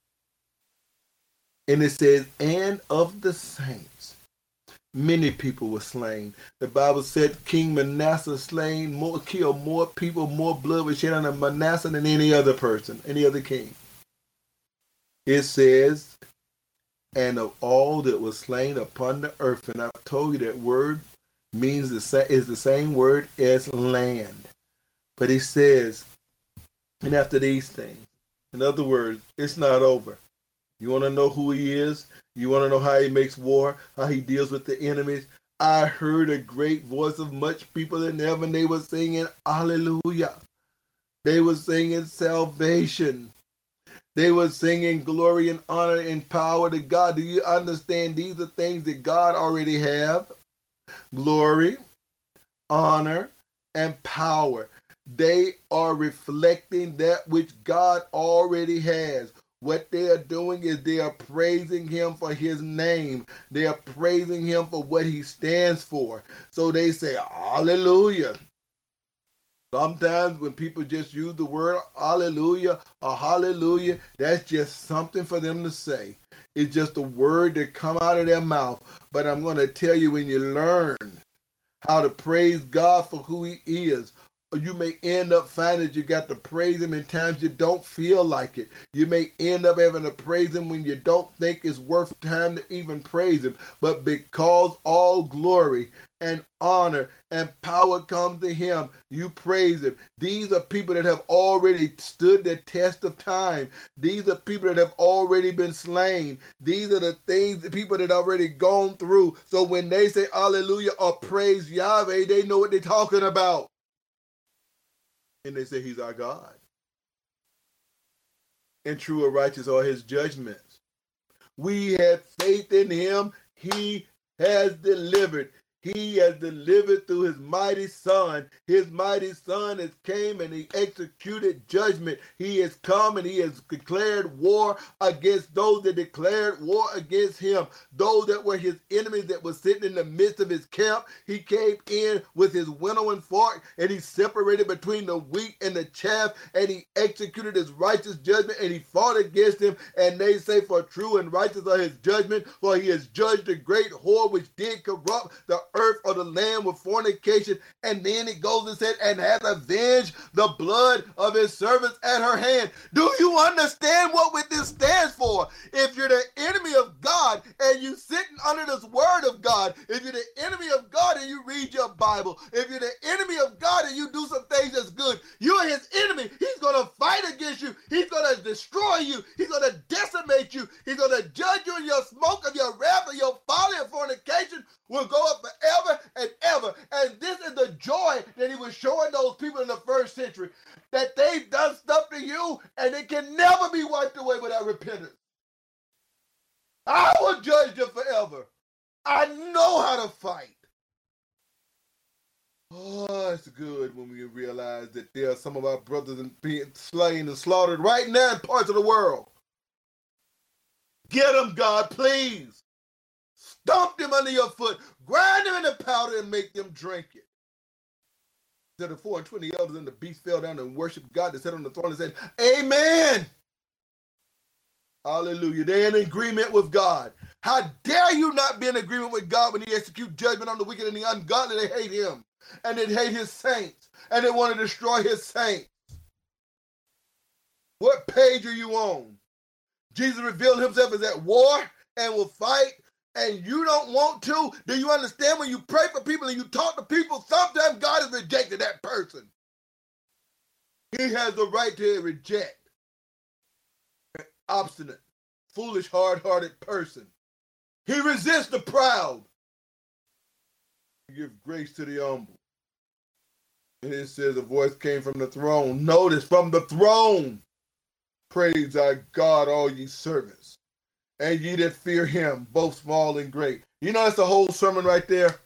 And it says, and of the saints, many people were slain. The Bible said King Manasseh killed more people, more blood was shed on Manasseh than any other person, any other king. It says, and of all that was slain upon the earth. And I've told you that word is the same word as land. But he says, and after these things, in other words, it's not over. You want to know who he is? You want to know how he makes war, how he deals with the enemies? I heard a great voice of much people in heaven. They were singing hallelujah. They were singing salvation. They were singing glory and honor and power to God. Do you understand? These are things that God already have. Glory, honor, and power. They are reflecting that which God already has. What they are doing is they are praising him for his name. They are praising him for what he stands for. So they say, hallelujah. Sometimes when people just use the word hallelujah or hallelujah, that's just something for them to say. It's just a word that come out of their mouth. But I'm going to tell you, when you learn how to praise God for who he is, you may end up finding that you got to praise him in times you don't feel like it. You may end up having to praise him when you don't think it's worth time to even praise him. But because all glory and honor and power comes to him, you praise him. These are people that have already stood the test of time. These are people that have already been slain. These are the things, the people that already gone through. So when they say hallelujah or praise Yahweh, they know what they're talking about. And they say he's our God. And true or righteous are his judgments. We have faith in him. He has delivered. He has delivered through his mighty son. His mighty son has came and he executed judgment. He has come and he has declared war against those that declared war against him. Those that were his enemies that were sitting in the midst of his camp. He came in with his winnowing fork and he separated between the wheat and the chaff, and he executed his righteous judgment, and he fought against him. And they say, for true and righteous are his judgment, for he has judged the great whore which did corrupt the earth or the land with fornication. And then it goes and said, and hath avenged the blood of his servants at her hand. Do you understand what this stands for? If you're the enemy of God and you sitting under this word of God, if you're the enemy of God and you read your Bible, if you're the enemy of God and you do some things that's good, you're his enemy. He's going to fight against you. He's going to destroy you. He's going to decimate you. He's going to judge you, and your smoke of your wrath and your folly and fornication will go up forever and ever. And this is the joy that he was showing those people in the first century, that they've done stuff to you and it can never be wiped away without repentance. I will judge you forever. I know how to fight. Oh, it's good when we realize that there are some of our brothers being slain and slaughtered right now in parts of the world. Get them, God, please. Stomp them under your foot. Grind them into powder and make them drink it. So the 4 and 20 elders and the beast fell down and worshiped God that sat on the throne and said, amen. Hallelujah. They're in agreement with God. How dare you not be in agreement with God when he executes judgment on the wicked and the ungodly? They hate him. And they hate his saints. And they want to destroy his saints. What page are you on? Jesus revealed himself as at war and will fight, and you don't want to? Do you understand, when you pray for people and you talk to people, sometimes God has rejected that person. He has the right to reject an obstinate, foolish, hard-hearted person. He resists the proud. He gives grace to the humble. And it says a voice came from the throne. Notice, from the throne. Praise thy God, all ye servants, and ye that fear him, both small and great. You know, that's the whole sermon right there.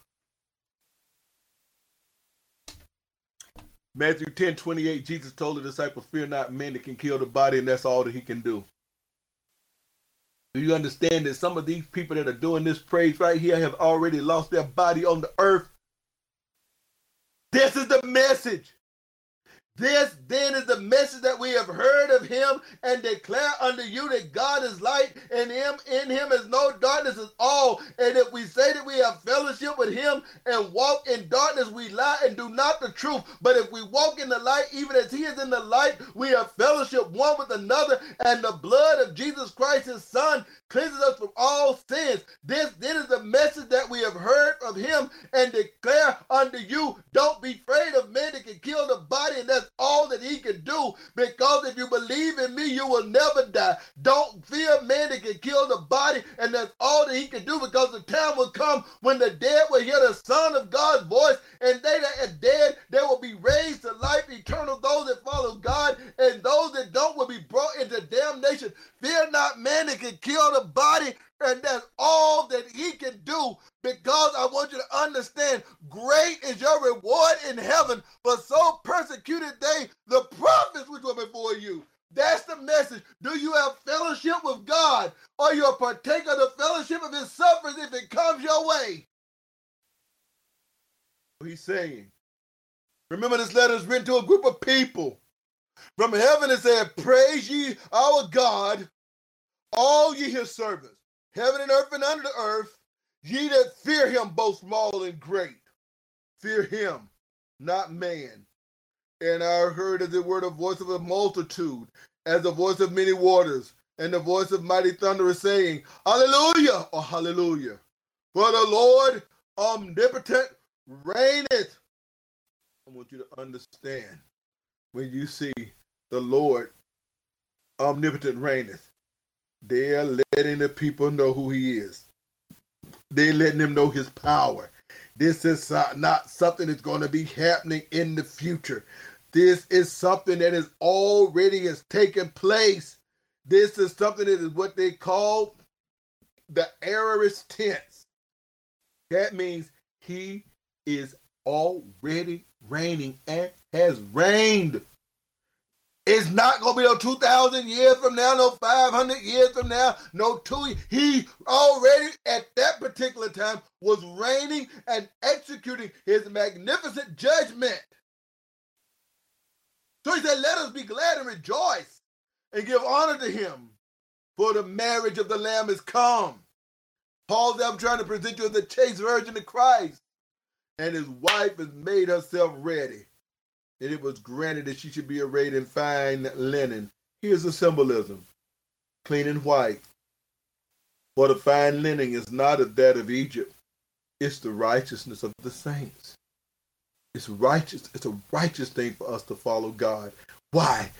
Matthew 10:28, Jesus told the disciples, fear not men that can kill the body, and that's all that he can do. Do you understand that some of these people that are doing this praise right here have already lost their body on the earth? This is the message. This then is the message that we have heard of him and declare unto you that God is light and in him is no darkness at all. And if we say that we have fellowship with him and walk in darkness, we lie and do not the truth. But if we walk in the light, even as he is in the light, we have fellowship one with another, and the blood of Jesus Christ, his son, cleanses us from all sins. This then is the message that we have heard of him and declare unto you. Don't be afraid of men that can kill the body, and that's all that he can do, because if you believe in me, you will never die. Don't fear man that can kill the body, and that's all that he can do, because the time will come when the dead will hear the Son of God's voice, and they that are dead, they will be raised to life eternal. Those that follow God, and those that don't will be brought into damnation. Fear not man that can kill the body, and that's all that he can do, because I want you to understand, great is your reward in heaven, for so persecuted they the prophets which were before you. That's the message. Do you have fellowship with God? Or you a partaker of the fellowship of his sufferings if it comes your way? He's saying, remember, this letter is written to a group of people. From heaven it said, praise ye our God, all ye his servants, heaven and earth and under the earth, ye that fear him, both small and great. Fear him, not man. And I heard as it were the voice of a multitude, as the voice of many waters, and the voice of mighty thunder saying, Hallelujah, or Hallelujah. For the Lord omnipotent reigneth. I want you to understand, when you see the Lord omnipotent reigneth, they are letting the people know who he is. They're letting them know his power. This is not something that's going to be happening in the future. This is something that is already has taken place. This is something that is what they call the aorist tense. That means he is already reigning and has reigned. It's not going to be no 2,000 years from now, no 500 years from now, no 2 years. He already at that particular time was reigning and executing his magnificent judgment. So he said, let us be glad and rejoice and give honor to him, for the marriage of the Lamb is come. Paul said, I'm trying to present you as the chaste virgin of Christ. And his wife has made herself ready. And it was granted that she should be arrayed in fine linen. Here's the symbolism. Clean and white. For the fine linen is not of that of Egypt. It's the righteousness of the saints. It's righteous. It's a righteous thing for us to follow God. Why?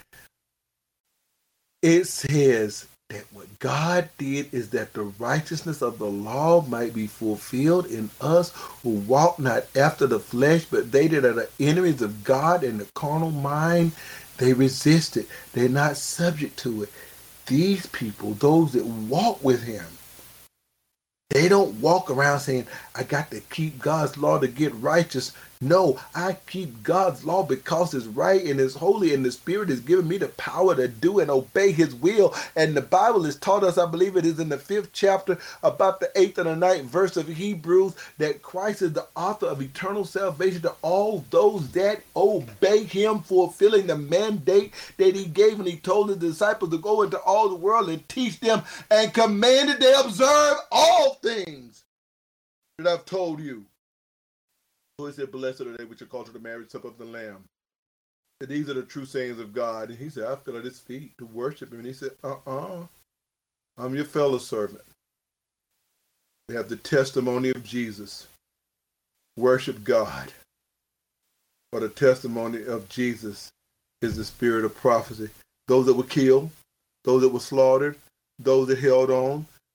It says that what God did is that the righteousness of the law might be fulfilled in us who walk not after the flesh, but they that are the enemies of God in the carnal mind, they resist it. They're not subject to it. These people, those that walk with him, they don't walk around saying, I got to keep God's law to get righteous. No, I keep God's law because it's right and it's holy, and the Spirit has given me the power to do and obey his will. And the Bible has taught us, I believe it is in the 5th chapter, about the 8th and the 9th verse of Hebrews, that Christ is the author of eternal salvation to all those that obey him, fulfilling the mandate that he gave when he told his disciples to go into all the world and teach them, and commanded they observe all things that I've told you. So he said, blessed are they which are called to the marriage supper of the Lamb. And these are the true sayings of God. And he said, I fell at his feet to worship him. And he said, I'm your fellow servant. We have the testimony of Jesus. Worship God. For the testimony of Jesus is the spirit of prophecy. Those that were killed, those that were slaughtered, those that held on,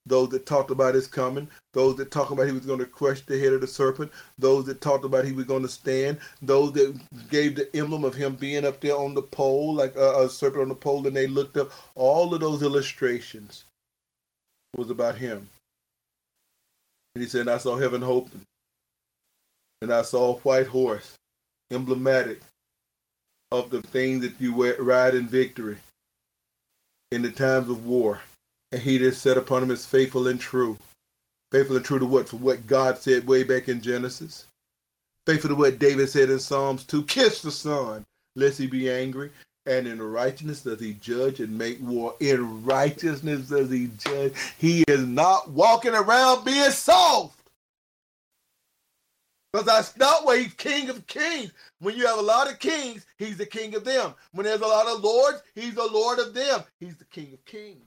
those that talked about his coming, those that talked about he was going to crush the head of the serpent, those that talked about he was going to stand, those that gave the emblem of him being up there on the pole, like a serpent on the pole, and they looked up. All of those illustrations was about him. And he said, I saw heaven open, and I saw a white horse, emblematic of the things that you ride in victory in the times of war. And he that sat upon him is faithful and true. Faithful and true to what? For what God said way back in Genesis. Faithful to what David said in Psalms 2. Kiss the Son, lest he be angry. And in righteousness does he judge and make war. In righteousness does he judge. He is not walking around being soft. Because that's not why he's King of Kings. When you have a lot of kings, he's the king of them. When there's a lot of lords, he's the Lord of them. He's the King of Kings.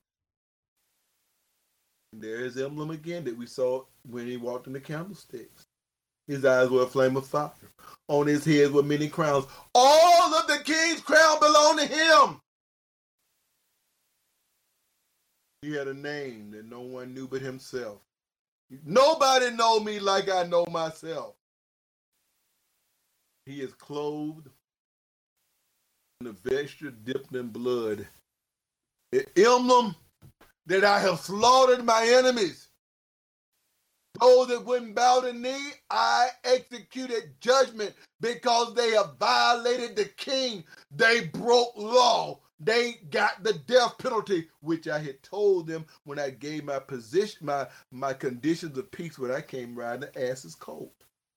And there's the emblem again that we saw when he walked in the candlesticks. His eyes were a flame of fire. On his head were many crowns. All of the king's crown belonged to him. He had a name that no one knew but himself. Nobody know me like I know myself. He is clothed in a vesture dipped in blood. The emblem that I have slaughtered my enemies. Those that wouldn't bow the knee, I executed judgment because they have violated the king. They broke law. They got the death penalty, which I had told them when I gave my position, my conditions of peace when I came riding the ass's colt.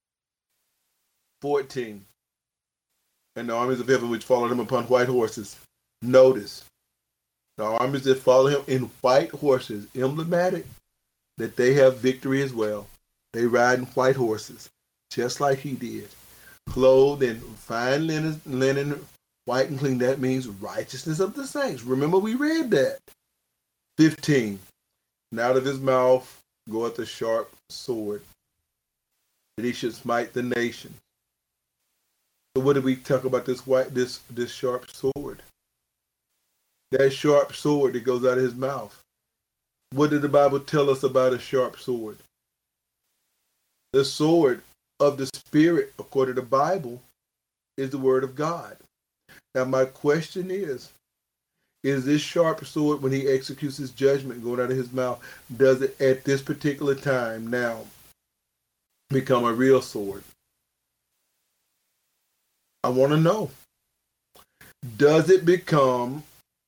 14. And the armies of heaven which followed him upon white horses. Notice, the armies that follow him in white horses, emblematic that they have victory as well. They ride in white horses, just like he did. Clothed in fine linen, white and clean. That means righteousness of the saints. Remember we read that. 15. And out of his mouth goeth a sharp sword, that he should smite the nation. So what did we talk about this sharp sword? That sharp sword that goes out of his mouth. What did the Bible tell us about a sharp sword? The sword of the Spirit, according to the Bible, is the word of God. Now my question is this sharp sword, when he executes his judgment going out of his mouth, does it at this particular time now become a real sword? I want to know. Does it become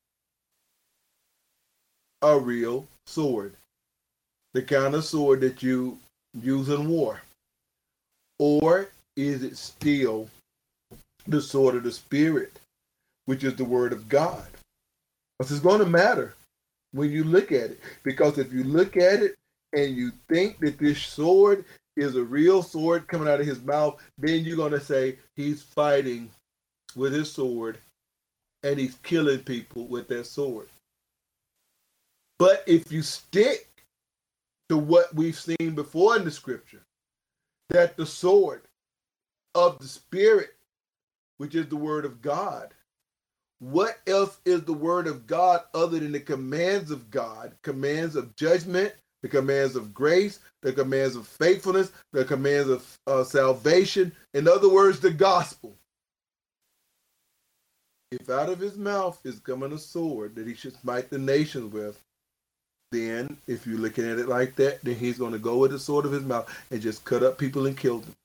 a real sword? The kind of sword that you use in war? Or is it still the sword of the Spirit, which is the word of God? Because it's going to matter when you look at it. Because if you look at it and you think that this sword is a real sword coming out of his mouth, then you're going to say he's fighting with his sword and he's killing people with that sword. But if you stick to what we've seen before in the scripture, that the sword of the Spirit, which is the word of God, what else is the word of God other than the commands of God, commands of judgment, the commands of grace, the commands of faithfulness, the commands of salvation. In other words, the gospel. If out of his mouth is coming a sword that he should smite the nations with, then if you're looking at it like that, then he's going to go with the sword of his mouth and just cut up people and kill them.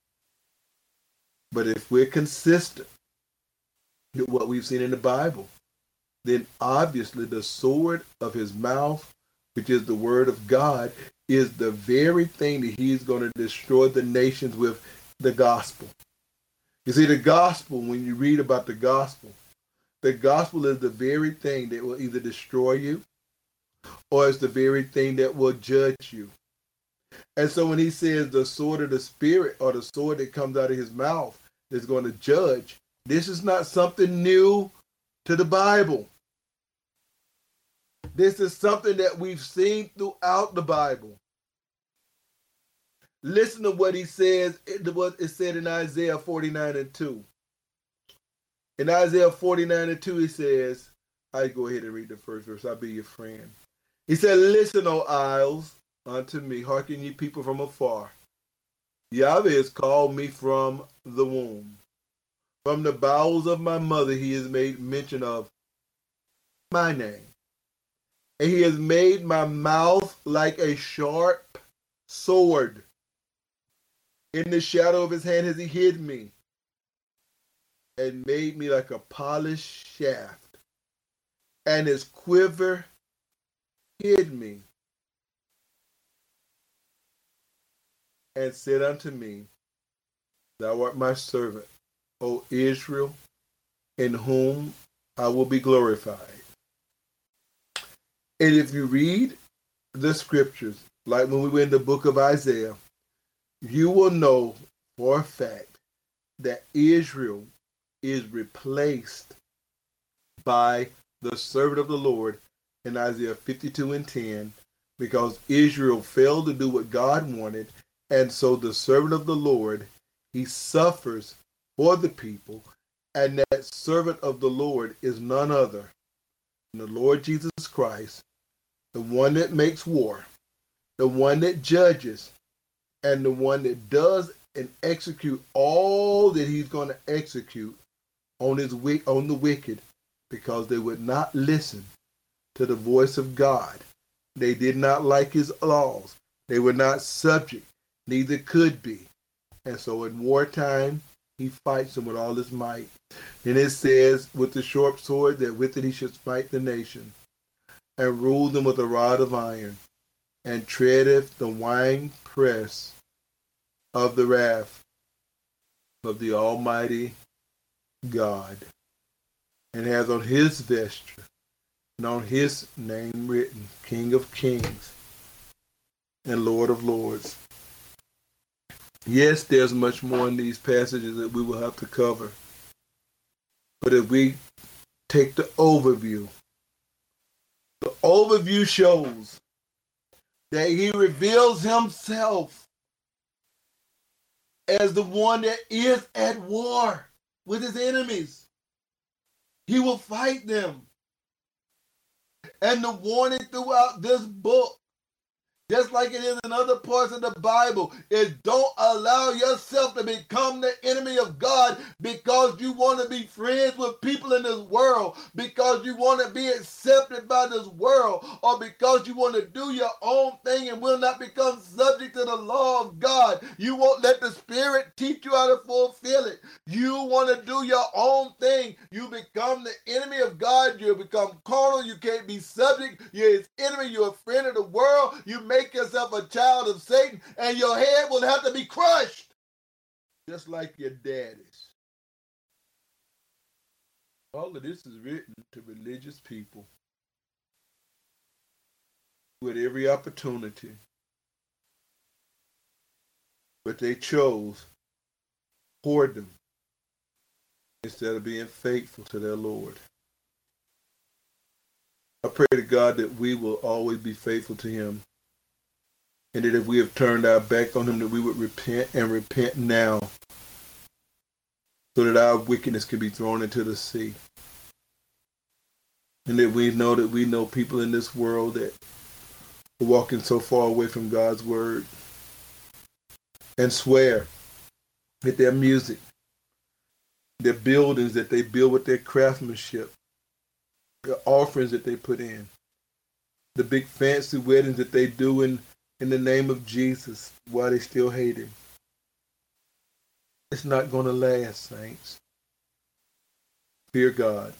But if we're consistent with what we've seen in the Bible, then obviously the sword of his mouth, which is the word of God, is the very thing that he's going to destroy the nations with, the gospel. You see, the gospel, when you read about the gospel is the very thing that will either destroy you or it's the very thing that will judge you. And so when he says the sword of the Spirit, or the sword that comes out of his mouth is going to judge, this is not something new to the Bible. This is something that we've seen throughout the Bible. Listen to what he says, what it said in Isaiah 49:2. In Isaiah 49:2, he says, I go ahead and read the first verse. I'll be your friend. He said, listen, O isles, unto me. Hearken ye people from afar. Yahweh has called me from the womb. From the bowels of my mother he has made mention of my name. And he has made my mouth like a sharp sword. In the shadow of his hand has he hid me, and made me like a polished shaft. And his quiver hid me, and said unto me, thou art my servant, O Israel, in whom I will be glorified. And if you read the scriptures, like when we were in the book of Isaiah, you will know for a fact that Israel is replaced by the servant of the Lord in Isaiah 52:10, because Israel failed to do what God wanted, and so the servant of the Lord, he suffers for the people, and that servant of the Lord is none other than the Lord Jesus Christ, the one that makes war, the one that judges, and the one that does and execute all that he's going to execute on the wicked, because they would not listen to the voice of God. They did not like his laws. They were not subject, neither could be. And so in wartime, he fights them with all his might. And it says, with the sharp sword, that with it he should smite the nation, and rule them with a rod of iron, and treadeth the wine press of the wrath of the Almighty God, and has on his vesture and on his name written, King of Kings and Lord of Lords. Yes, there's much more in these passages that we will have to cover. But if we take the overview shows that he reveals himself as the one that is at war with his enemies. He will fight them. And the warning throughout this book, just like it is in other parts of the Bible, is don't allow yourself to become the enemy of God because you want to be friends with people in this world, because you want to be accepted by this world, or because you want to do your own thing and will not become subject to the law of God. You won't let the Spirit teach you how to fulfill it. You want to do your own thing. You become the enemy of God. You become carnal. You can't be subject. You're his enemy. You're a friend of the world. You make yourself a child of Satan, and your head will have to be crushed, just like your daddy's. All of this is written to religious people with every opportunity, but they chose whoredom instead of being faithful to their Lord. I pray to God that we will always be faithful to him, and that if we have turned our back on him, that we would repent, and repent now, so that our wickedness can be thrown into the sea. And that we know people in this world that are walking so far away from God's word, and swear that their music, their buildings that they build with their craftsmanship, the offerings that they put in, the big fancy weddings that they do in the name of Jesus while they still hate him. It's not going to last, saints. Fear God.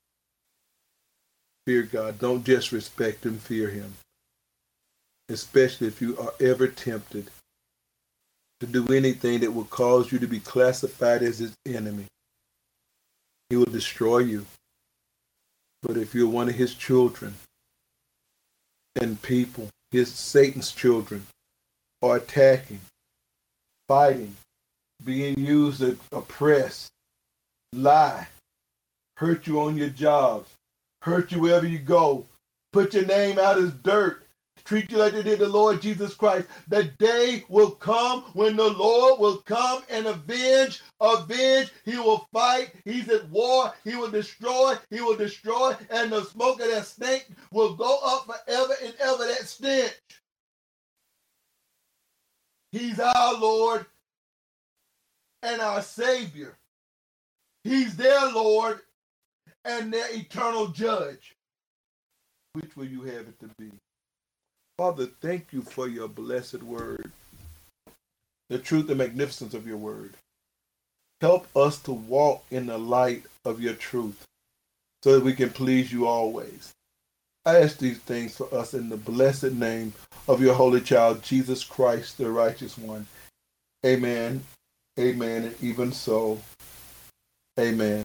Fear God. Don't just respect him, fear him. Especially if you are ever tempted to do anything that will cause you to be classified as his enemy. He will destroy you. But if you're one of his children, and people, Satan's children, are attacking, fighting, being used to oppress, lie, hurt you on your jobs, hurt you wherever you go, put your name out as dirt, treat you like they did the Lord Jesus Christ. The day will come when the Lord will come and avenge. He will fight. He's at war. He will destroy. And the smoke of that snake will go up forever and ever, that stench. He's our Lord and our Savior. He's their Lord and their eternal judge. Which will you have it to be? Father, thank you for your blessed word, the truth and magnificence of your word. Help us to walk in the light of your truth so that we can please you always. I ask these things for us in the blessed name of your holy child, Jesus Christ, the righteous one. Amen, amen, and even so, amen.